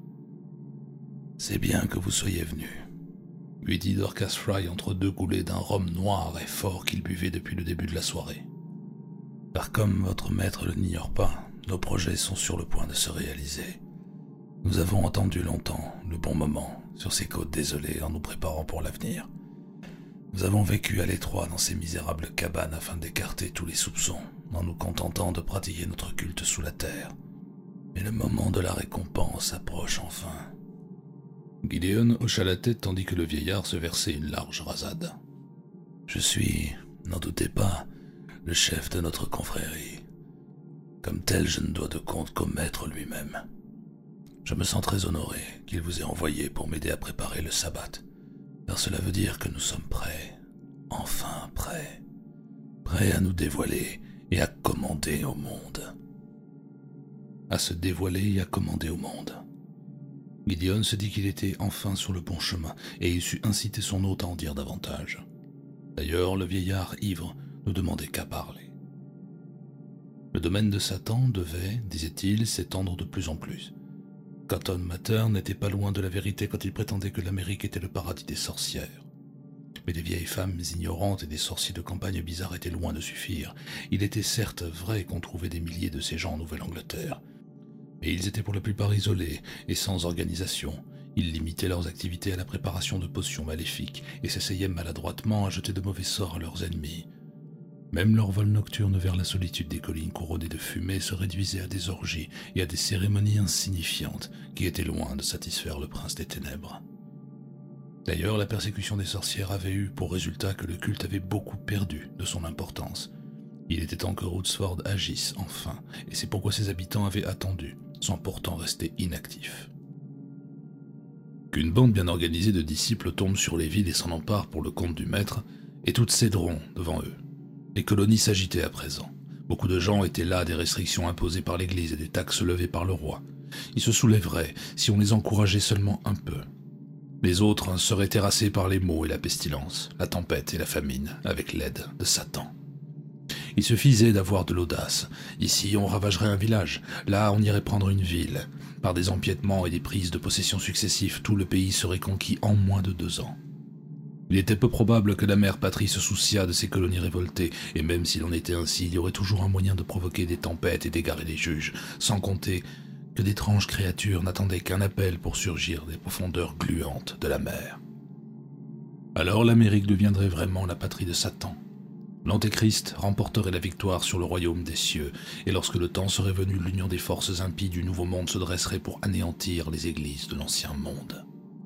« C'est bien que vous soyez venu », lui dit Dorcas Fry entre deux goulets d'un rhum noir et fort qu'il buvait depuis le début de la soirée. « Car comme votre maître le n'ignore pas, nos projets sont sur le point de se réaliser. Nous avons attendu longtemps le bon moment sur ces côtes désolées en nous préparant pour l'avenir. Nous avons vécu à l'étroit dans ces misérables cabanes afin d'écarter tous les soupçons, en nous contentant de pratiquer notre culte sous la terre. Mais le moment de la récompense approche enfin. » Gideon hocha la tête tandis que le vieillard se versait une large rasade. « Je suis, n'en doutez pas, le chef de notre confrérie. Comme tel, je ne dois de compte qu'au maître lui-même. Je me sens très honoré qu'il vous ait envoyé pour m'aider à préparer le sabbat, car cela veut dire que nous sommes prêts, enfin prêts, prêts à nous dévoiler et à commander au monde. » À se dévoiler et à commander au monde. Gideon se dit qu'il était enfin sur le bon chemin, et il sut inciter son hôte à en dire davantage. D'ailleurs, le vieillard ivre ne demandait qu'à parler. Le domaine de Satan devait, disait-il, s'étendre de plus en plus. Cotton Mather n'était pas loin de la vérité quand il prétendait que l'Amérique était le paradis des sorcières. Mais des vieilles femmes ignorantes et des sorciers de campagne bizarres étaient loin de suffire. Il était certes vrai qu'on trouvait des milliers de ces gens en Nouvelle-Angleterre, mais ils étaient pour la plupart isolés et sans organisation. Ils limitaient leurs activités à la préparation de potions maléfiques et s'essayaient maladroitement à jeter de mauvais sorts à leurs ennemis. Même leur vol nocturne vers la solitude des collines couronnées de fumée se réduisait à des orgies et à des cérémonies insignifiantes qui étaient loin de satisfaire le prince des ténèbres. D'ailleurs, la persécution des sorcières avait eu pour résultat que le culte avait beaucoup perdu de son importance. Il était temps que Rootsford agisse enfin, et c'est pourquoi ses habitants avaient attendu, sans pourtant rester inactifs. Qu'une bande bien organisée de disciples tombe sur les villes et s'en empare pour le compte du maître, et toutes céderont devant eux. Les colonies s'agitaient à présent. Beaucoup de gens étaient là des restrictions imposées par l'Église et des taxes levées par le roi. Ils se soulèveraient si on les encourageait seulement un peu. Les autres seraient terrassés par les maux et la pestilence, la tempête et la famine, avec l'aide de Satan. Il suffisait d'avoir de l'audace. Ici, on ravagerait un village. Là, on irait prendre une ville. Par des empiètements et des prises de possession successives, tout le pays serait conquis en moins de 2 ans. Il était peu probable que la mère patrie se souciât de ces colonies révoltées, et même s'il en était ainsi, il y aurait toujours un moyen de provoquer des tempêtes et d'égarer les juges, sans compter que d'étranges créatures n'attendaient qu'un appel pour surgir des profondeurs gluantes de la mer. Alors l'Amérique deviendrait vraiment la patrie de Satan. L'Antéchrist remporterait la victoire sur le royaume des cieux, et lorsque le temps serait venu, l'union des forces impies du nouveau monde se dresserait pour anéantir les églises de l'ancien monde.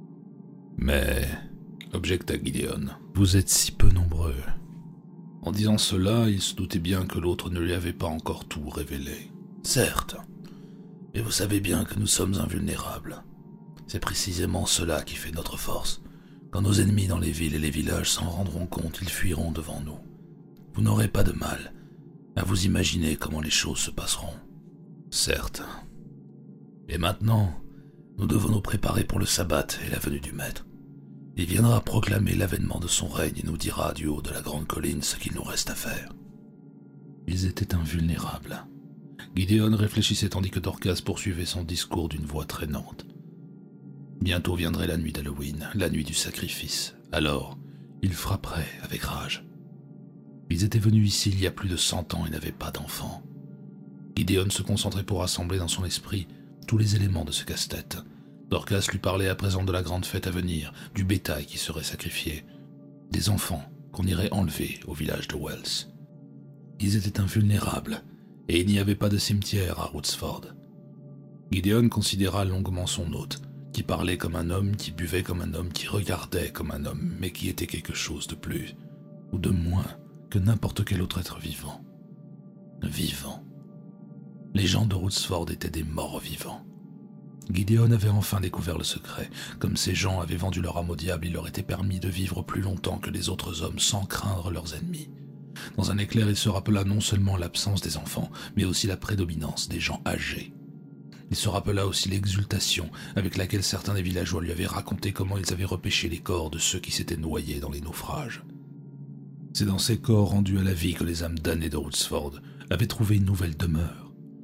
Mais, objecta Gideon, vous êtes si peu nombreux. En disant cela, il se doutait bien que l'autre ne lui avait pas encore tout révélé. Certes, mais vous savez bien que nous sommes invulnérables. C'est précisément cela qui fait notre force. Quand nos ennemis dans les villes et les villages s'en rendront compte, ils fuiront devant nous. Vous n'aurez pas de mal à vous imaginer comment les choses se passeront. Certes. Et maintenant, nous devons nous préparer pour le sabbat et la venue du maître. Il viendra proclamer l'avènement de son règne et nous dira du haut de la grande colline ce qu'il nous reste à faire. Ils étaient invulnérables. Gideon réfléchissait tandis que Dorcas poursuivait son discours d'une voix traînante. Bientôt viendrait la nuit d'Halloween, la nuit du sacrifice. Alors, ils frapperaient avec rage. Ils étaient venus ici il y a plus de 100 ans et n'avaient pas d'enfants. Gideon se concentrait pour rassembler dans son esprit tous les éléments de ce casse-tête. Dorcas lui parlait à présent de la grande fête à venir, du bétail qui serait sacrifié, des enfants qu'on irait enlever au village de Wells. Ils étaient invulnérables, et il n'y avait pas de cimetière à Rootsford. Gideon considéra longuement son hôte, qui parlait comme un homme, qui buvait comme un homme, qui regardait comme un homme, mais qui était quelque chose de plus, ou de moins, que n'importe quel autre être vivant. Vivant. Les gens de Rootsford étaient des morts vivants. Gideon avait enfin découvert le secret. Comme ces gens avaient vendu leur âme au diable, il leur était permis de vivre plus longtemps que les autres hommes sans craindre leurs ennemis. Dans un éclair, il se rappela non seulement l'absence des enfants, mais aussi la prédominance des gens âgés. Il se rappela aussi l'exultation avec laquelle certains des villageois lui avaient raconté comment ils avaient repêché les corps de ceux qui s'étaient noyés dans les naufrages. C'est dans ces corps rendus à la vie que les âmes damnées de Rootsford avaient trouvé une nouvelle demeure.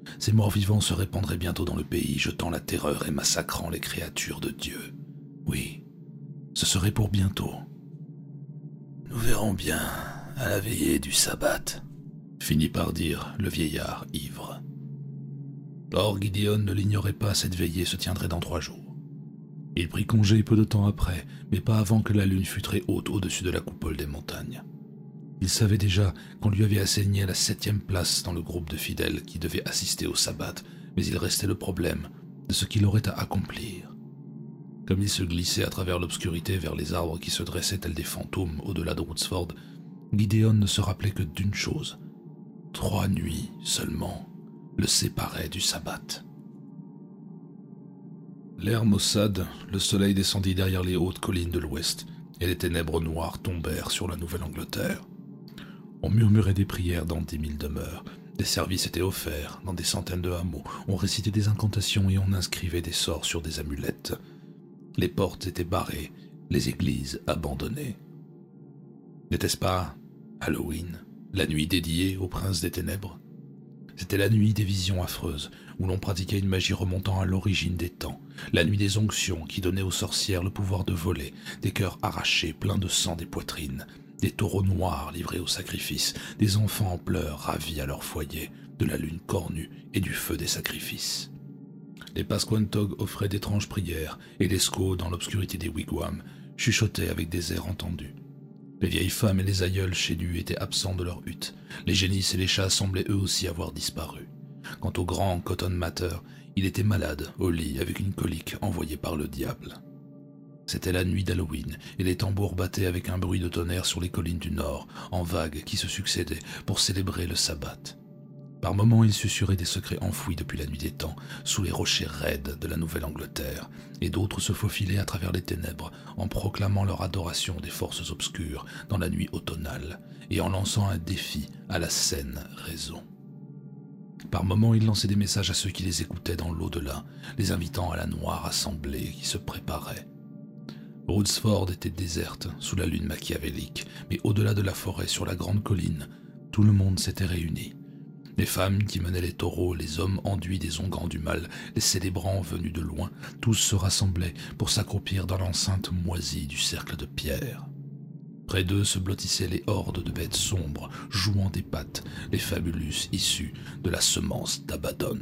Ces morts-vivants se répandraient bientôt dans le pays, jetant la terreur et massacrant les créatures de Dieu. Oui, ce serait pour bientôt. Nous verrons bien à la veillée du sabbat, finit par dire le vieillard ivre. Or, Gideon ne l'ignorait pas, cette veillée se tiendrait dans 3 jours. Il prit congé peu de temps après, mais pas avant que la lune fût très haute au-dessus de la coupole des montagnes. Il savait déjà qu'on lui avait assigné la 7e place dans le groupe de fidèles qui devaient assister au sabbat, mais il restait le problème de ce qu'il aurait à accomplir. Comme il se glissait à travers l'obscurité vers les arbres qui se dressaient tels des fantômes au-delà de Woodsford, Gideon ne se rappelait que d'une chose. 3 nuits seulement le séparaient du sabbat. L'air maussade, le soleil descendit derrière les hautes collines de l'ouest, et les ténèbres noires tombèrent sur la Nouvelle-Angleterre. On murmurait des prières dans 10 000 demeures, des services étaient offerts dans des centaines de hameaux, on récitait des incantations et on inscrivait des sorts sur des amulettes. Les portes étaient barrées, les églises abandonnées. N'était-ce pas Halloween, la nuit dédiée au prince des ténèbres? C'était la nuit des visions affreuses, où l'on pratiquait une magie remontant à l'origine des temps, la nuit des onctions qui donnaient aux sorcières le pouvoir de voler, des cœurs arrachés pleins de sang des poitrines, des taureaux noirs livrés au sacrifice, des enfants en pleurs ravis à leur foyer, de la lune cornue et du feu des sacrifices. Les Pasquantogs offraient d'étranges prières, et les squaws, dans l'obscurité des wigwams, chuchotaient avec des airs entendus. Les vieilles femmes et les aïeuls chez lui étaient absents de leur hutte. Les génisses et les chats semblaient eux aussi avoir disparu. Quant au grand Cotton Mather, il était malade, au lit, avec une colique envoyée par le diable. C'était la nuit d'Halloween, et les tambours battaient avec un bruit de tonnerre sur les collines du nord, en vagues qui se succédaient pour célébrer le sabbat. Par moments, il susurrait des secrets enfouis depuis la nuit des temps, sous les rochers raides de la Nouvelle-Angleterre, et d'autres se faufilaient à travers les ténèbres, en proclamant leur adoration des forces obscures dans la nuit automnale, et en lançant un défi à la saine raison. Par moments, il lançait des messages à ceux qui les écoutaient dans l'au-delà, les invitant à la noire assemblée qui se préparait. Woodsford était déserte, sous la lune machiavélique, mais au-delà de la forêt, sur la grande colline, tout le monde s'était réuni. Les femmes qui menaient les taureaux, les hommes enduits des onguents du mal, les célébrants venus de loin, tous se rassemblaient pour s'accroupir dans l'enceinte moisie du cercle de pierre. Près d'eux se blottissaient les hordes de bêtes sombres, jouant des pattes, les fabulus issus de la semence d'Abaddon.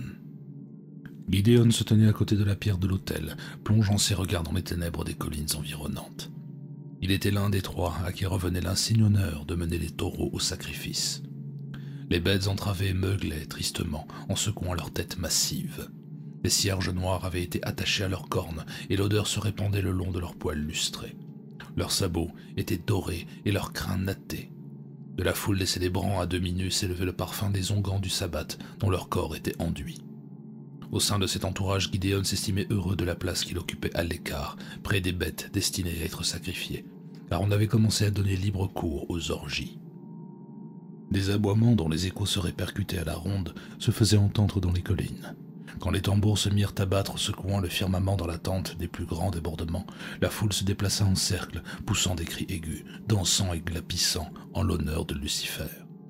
Gideon se tenait à côté de la pierre de l'autel, plongeant ses regards dans les ténèbres des collines environnantes. Il était l'un des 3 à qui revenait l'insigne honneur de mener les taureaux au sacrifice. Les bêtes entravées meuglaient tristement en secouant leurs têtes massives. Les cierges noirs avaient été attachés à leurs cornes et l'odeur se répandait le long de leurs poils lustrés. Leurs sabots étaient dorés et leurs crins nattés. De la foule des célébrants à demi nus s'élevait le parfum des onguents du sabbat dont leur corps était enduit. Au sein de cet entourage, Gideon s'estimait heureux de la place qu'il occupait à l'écart, près des bêtes destinées à être sacrifiées, car on avait commencé à donner libre cours aux orgies. Des aboiements dont les échos se répercutaient à la ronde se faisaient entendre dans les collines. Quand les tambours se mirent à battre, secouant le firmament dans l'attente des plus grands débordements, la foule se déplaça en cercle, poussant des cris aigus, dansant et glapissant en l'honneur de Lucifer.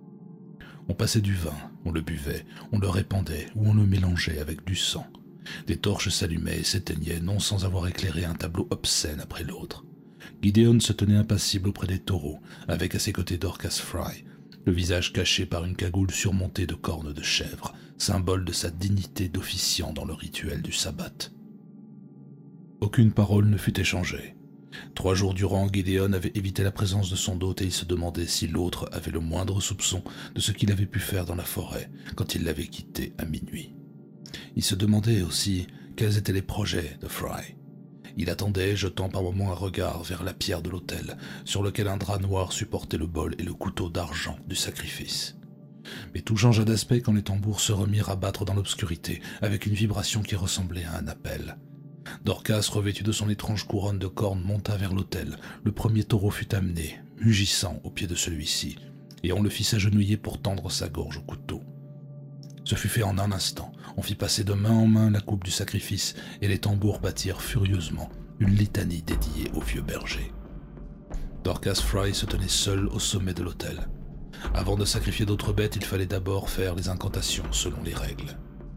On passait du vin, on le buvait, on le répandait ou on le mélangeait avec du sang. Des torches s'allumaient et s'éteignaient, non sans avoir éclairé un tableau obscène après l'autre. Gideon se tenait impassible auprès des taureaux, avec à ses côtés Dorcas Fry, le visage caché par une cagoule surmontée de cornes de chèvre, symbole de sa dignité d'officiant dans le rituel du sabbat. Aucune parole ne fut échangée. 3 jours durant, Gideon avait évité la présence de son hôte et il se demandait si l'autre avait le moindre soupçon de ce qu'il avait pu faire dans la forêt quand il l'avait quitté à minuit. Il se demandait aussi quels étaient les projets de Fry. Il attendait, jetant par moments un regard vers la pierre de l'autel, sur lequel un drap noir supportait le bol et le couteau d'argent du sacrifice. Mais tout changea d'aspect quand les tambours se remirent à battre dans l'obscurité, avec une vibration qui ressemblait à un appel. Dorcas, revêtu de son étrange couronne de cornes, monta vers l'autel. Le premier taureau fut amené, mugissant au pied de celui-ci, et on le fit s'agenouiller pour tendre sa gorge au couteau. Ce fut fait en un instant. On fit passer de main en main la coupe du sacrifice et les tambours battirent furieusement une litanie dédiée au vieux berger. Dorcas Fry se tenait seul au sommet de l'autel. Avant de sacrifier d'autres bêtes, il fallait d'abord faire les incantations selon les règles.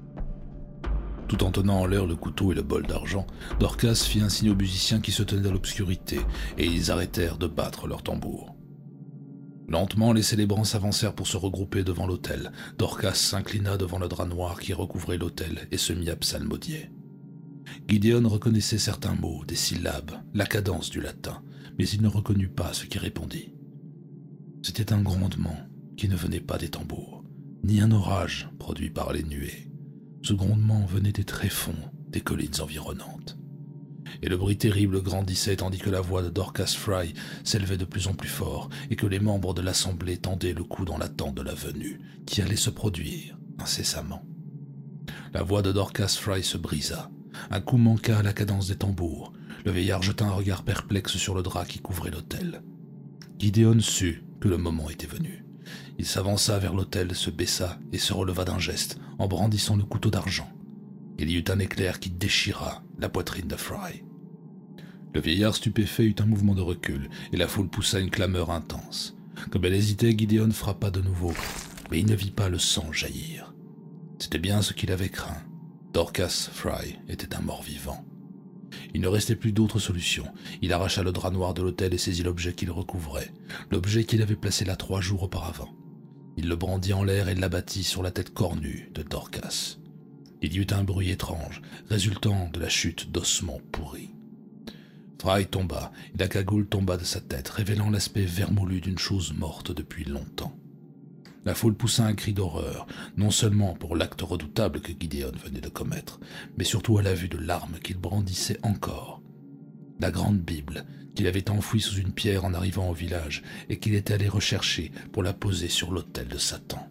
Tout en tenant en l'air le couteau et le bol d'argent, Dorcas fit un signe aux musiciens qui se tenaient dans l'obscurité, et ils arrêtèrent de battre leurs tambours. Lentement, les célébrants s'avancèrent pour se regrouper devant l'autel. Dorcas s'inclina devant le drap noir qui recouvrait l'autel et se mit à psalmodier. Gideon reconnaissait certains mots, des syllabes, la cadence du latin, mais il ne reconnut pas ce qui répondit. C'était un grondement qui ne venait pas des tambours, ni un orage produit par les nuées. Ce grondement venait des tréfonds des collines environnantes. Et le bruit terrible grandissait tandis que la voix de Dorcas Fry s'élevait de plus en plus fort et que les membres de l'assemblée tendaient le cou dans l'attente de la venue, qui allait se produire incessamment. La voix de Dorcas Fry se brisa. Un coup manqua à la cadence des tambours. Le vieillard jeta un regard perplexe sur le drap qui couvrait l'autel. Gideon sut que le moment était venu. Il s'avança vers l'autel, se baissa et se releva d'un geste en brandissant le couteau d'argent. Il y eut un éclair qui déchira la poitrine de Fry. Le vieillard stupéfait eut un mouvement de recul et la foule poussa une clameur intense. Comme elle hésitait, Gideon frappa de nouveau, mais il ne vit pas le sang jaillir. C'était bien ce qu'il avait craint. Dorcas Fry était un mort-vivant. Il ne restait plus d'autre solution. Il arracha le drap noir de l'autel et saisit l'objet qu'il recouvrait, l'objet qu'il avait placé là 3 jours auparavant. Il le brandit en l'air et l'abattit sur la tête cornue de Dorcas. Il y eut un bruit étrange, résultant de la chute d'ossements pourris. Fry tomba, et la cagoule tomba de sa tête, révélant l'aspect vermoulu d'une chose morte depuis longtemps. La foule poussa un cri d'horreur, non seulement pour l'acte redoutable que Gideon venait de commettre, mais surtout à la vue de l'arme qu'il brandissait encore. La grande Bible qu'il avait enfouie sous une pierre en arrivant au village et qu'il était allé rechercher pour la poser sur l'autel de Satan.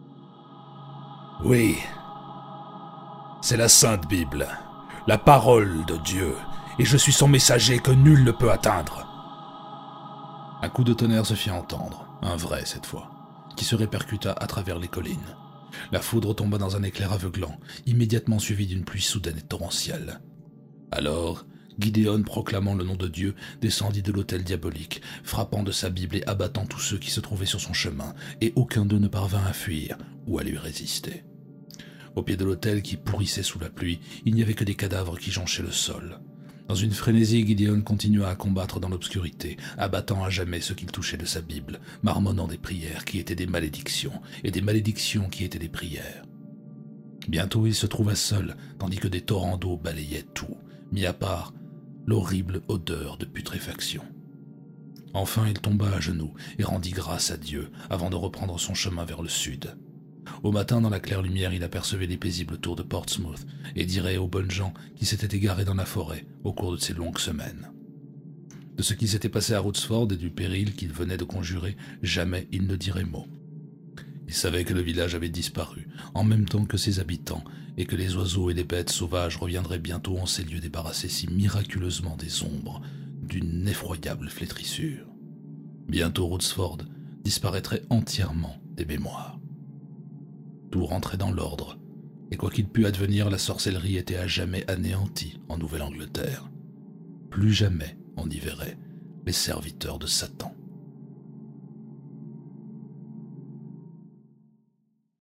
« Oui, c'est la Sainte Bible, la parole de Dieu, et je suis son messager que nul ne peut atteindre. » Un coup de tonnerre se fit entendre, un vrai cette fois, qui se répercuta à travers les collines. La foudre tomba dans un éclair aveuglant, immédiatement suivi d'une pluie soudaine et torrentielle. Alors, Gideon, proclamant le nom de Dieu, descendit de l'autel diabolique, frappant de sa Bible et abattant tous ceux qui se trouvaient sur son chemin, et aucun d'eux ne parvint à fuir ou à lui résister. Au pied de l'autel qui pourrissait sous la pluie, il n'y avait que des cadavres qui jonchaient le sol. Dans une frénésie, Gideon continua à combattre dans l'obscurité, abattant à jamais ce qu'il touchait de sa Bible, marmonnant des prières qui étaient des malédictions, et des malédictions qui étaient des prières. Bientôt il se trouva seul, tandis que des torrents d'eau balayaient tout, mis à part l'horrible odeur de putréfaction. Enfin il tomba à genoux et rendit grâce à Dieu avant de reprendre son chemin vers le sud. Au matin, dans la claire lumière, il apercevait les paisibles tours de Portsmouth et dirait aux bonnes gens qui s'étaient égarés dans la forêt au cours de ces longues semaines. De ce qui s'était passé à Rootsford et du péril qu'il venait de conjurer, jamais il ne dirait mot. Il savait que le village avait disparu, en même temps que ses habitants, et que les oiseaux et les bêtes sauvages reviendraient bientôt en ces lieux débarrassés si miraculeusement des ombres, d'une effroyable flétrissure. Bientôt Rootsford disparaîtrait entièrement des mémoires. Tout rentrait dans l'ordre, et quoi qu'il pût advenir, la sorcellerie était à jamais anéantie en Nouvelle-Angleterre. Plus jamais on y verrait les serviteurs de Satan.